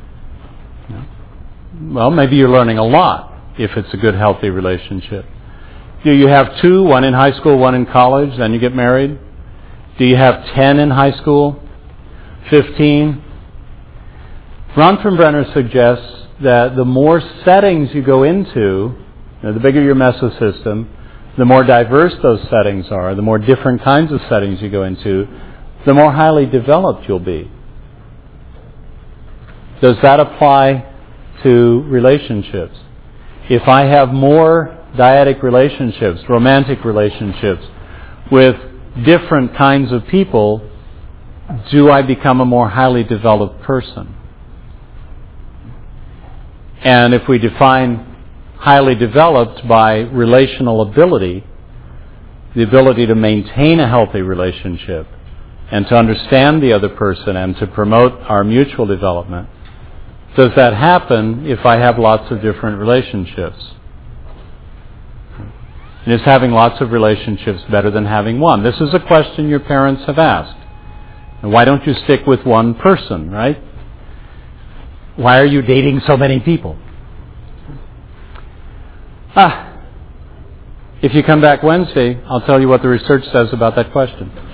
Well, maybe you're learning a lot if it's a good, healthy relationship. Do you have 2, one in high school, one in college, then you get married? Do you have 10 in high school? 15? Bronfenbrenner suggests that the more settings you go into, the bigger your mesosystem, the more diverse those settings are, the more different kinds of settings you go into, the more highly developed you'll be. Does that apply to relationships? If I have more dyadic relationships, romantic relationships, with different kinds of people, do I become a more highly developed person? And if we define highly developed by relational ability, the ability to maintain a healthy relationship and to understand the other person and to promote our mutual development, does that happen if I have lots of different relationships? And is having lots of relationships better than having one? This is a question your parents have asked. And why don't you stick with one person, right? Why are you dating so many people? If you come back Wednesday, I'll tell you what the research says about that question.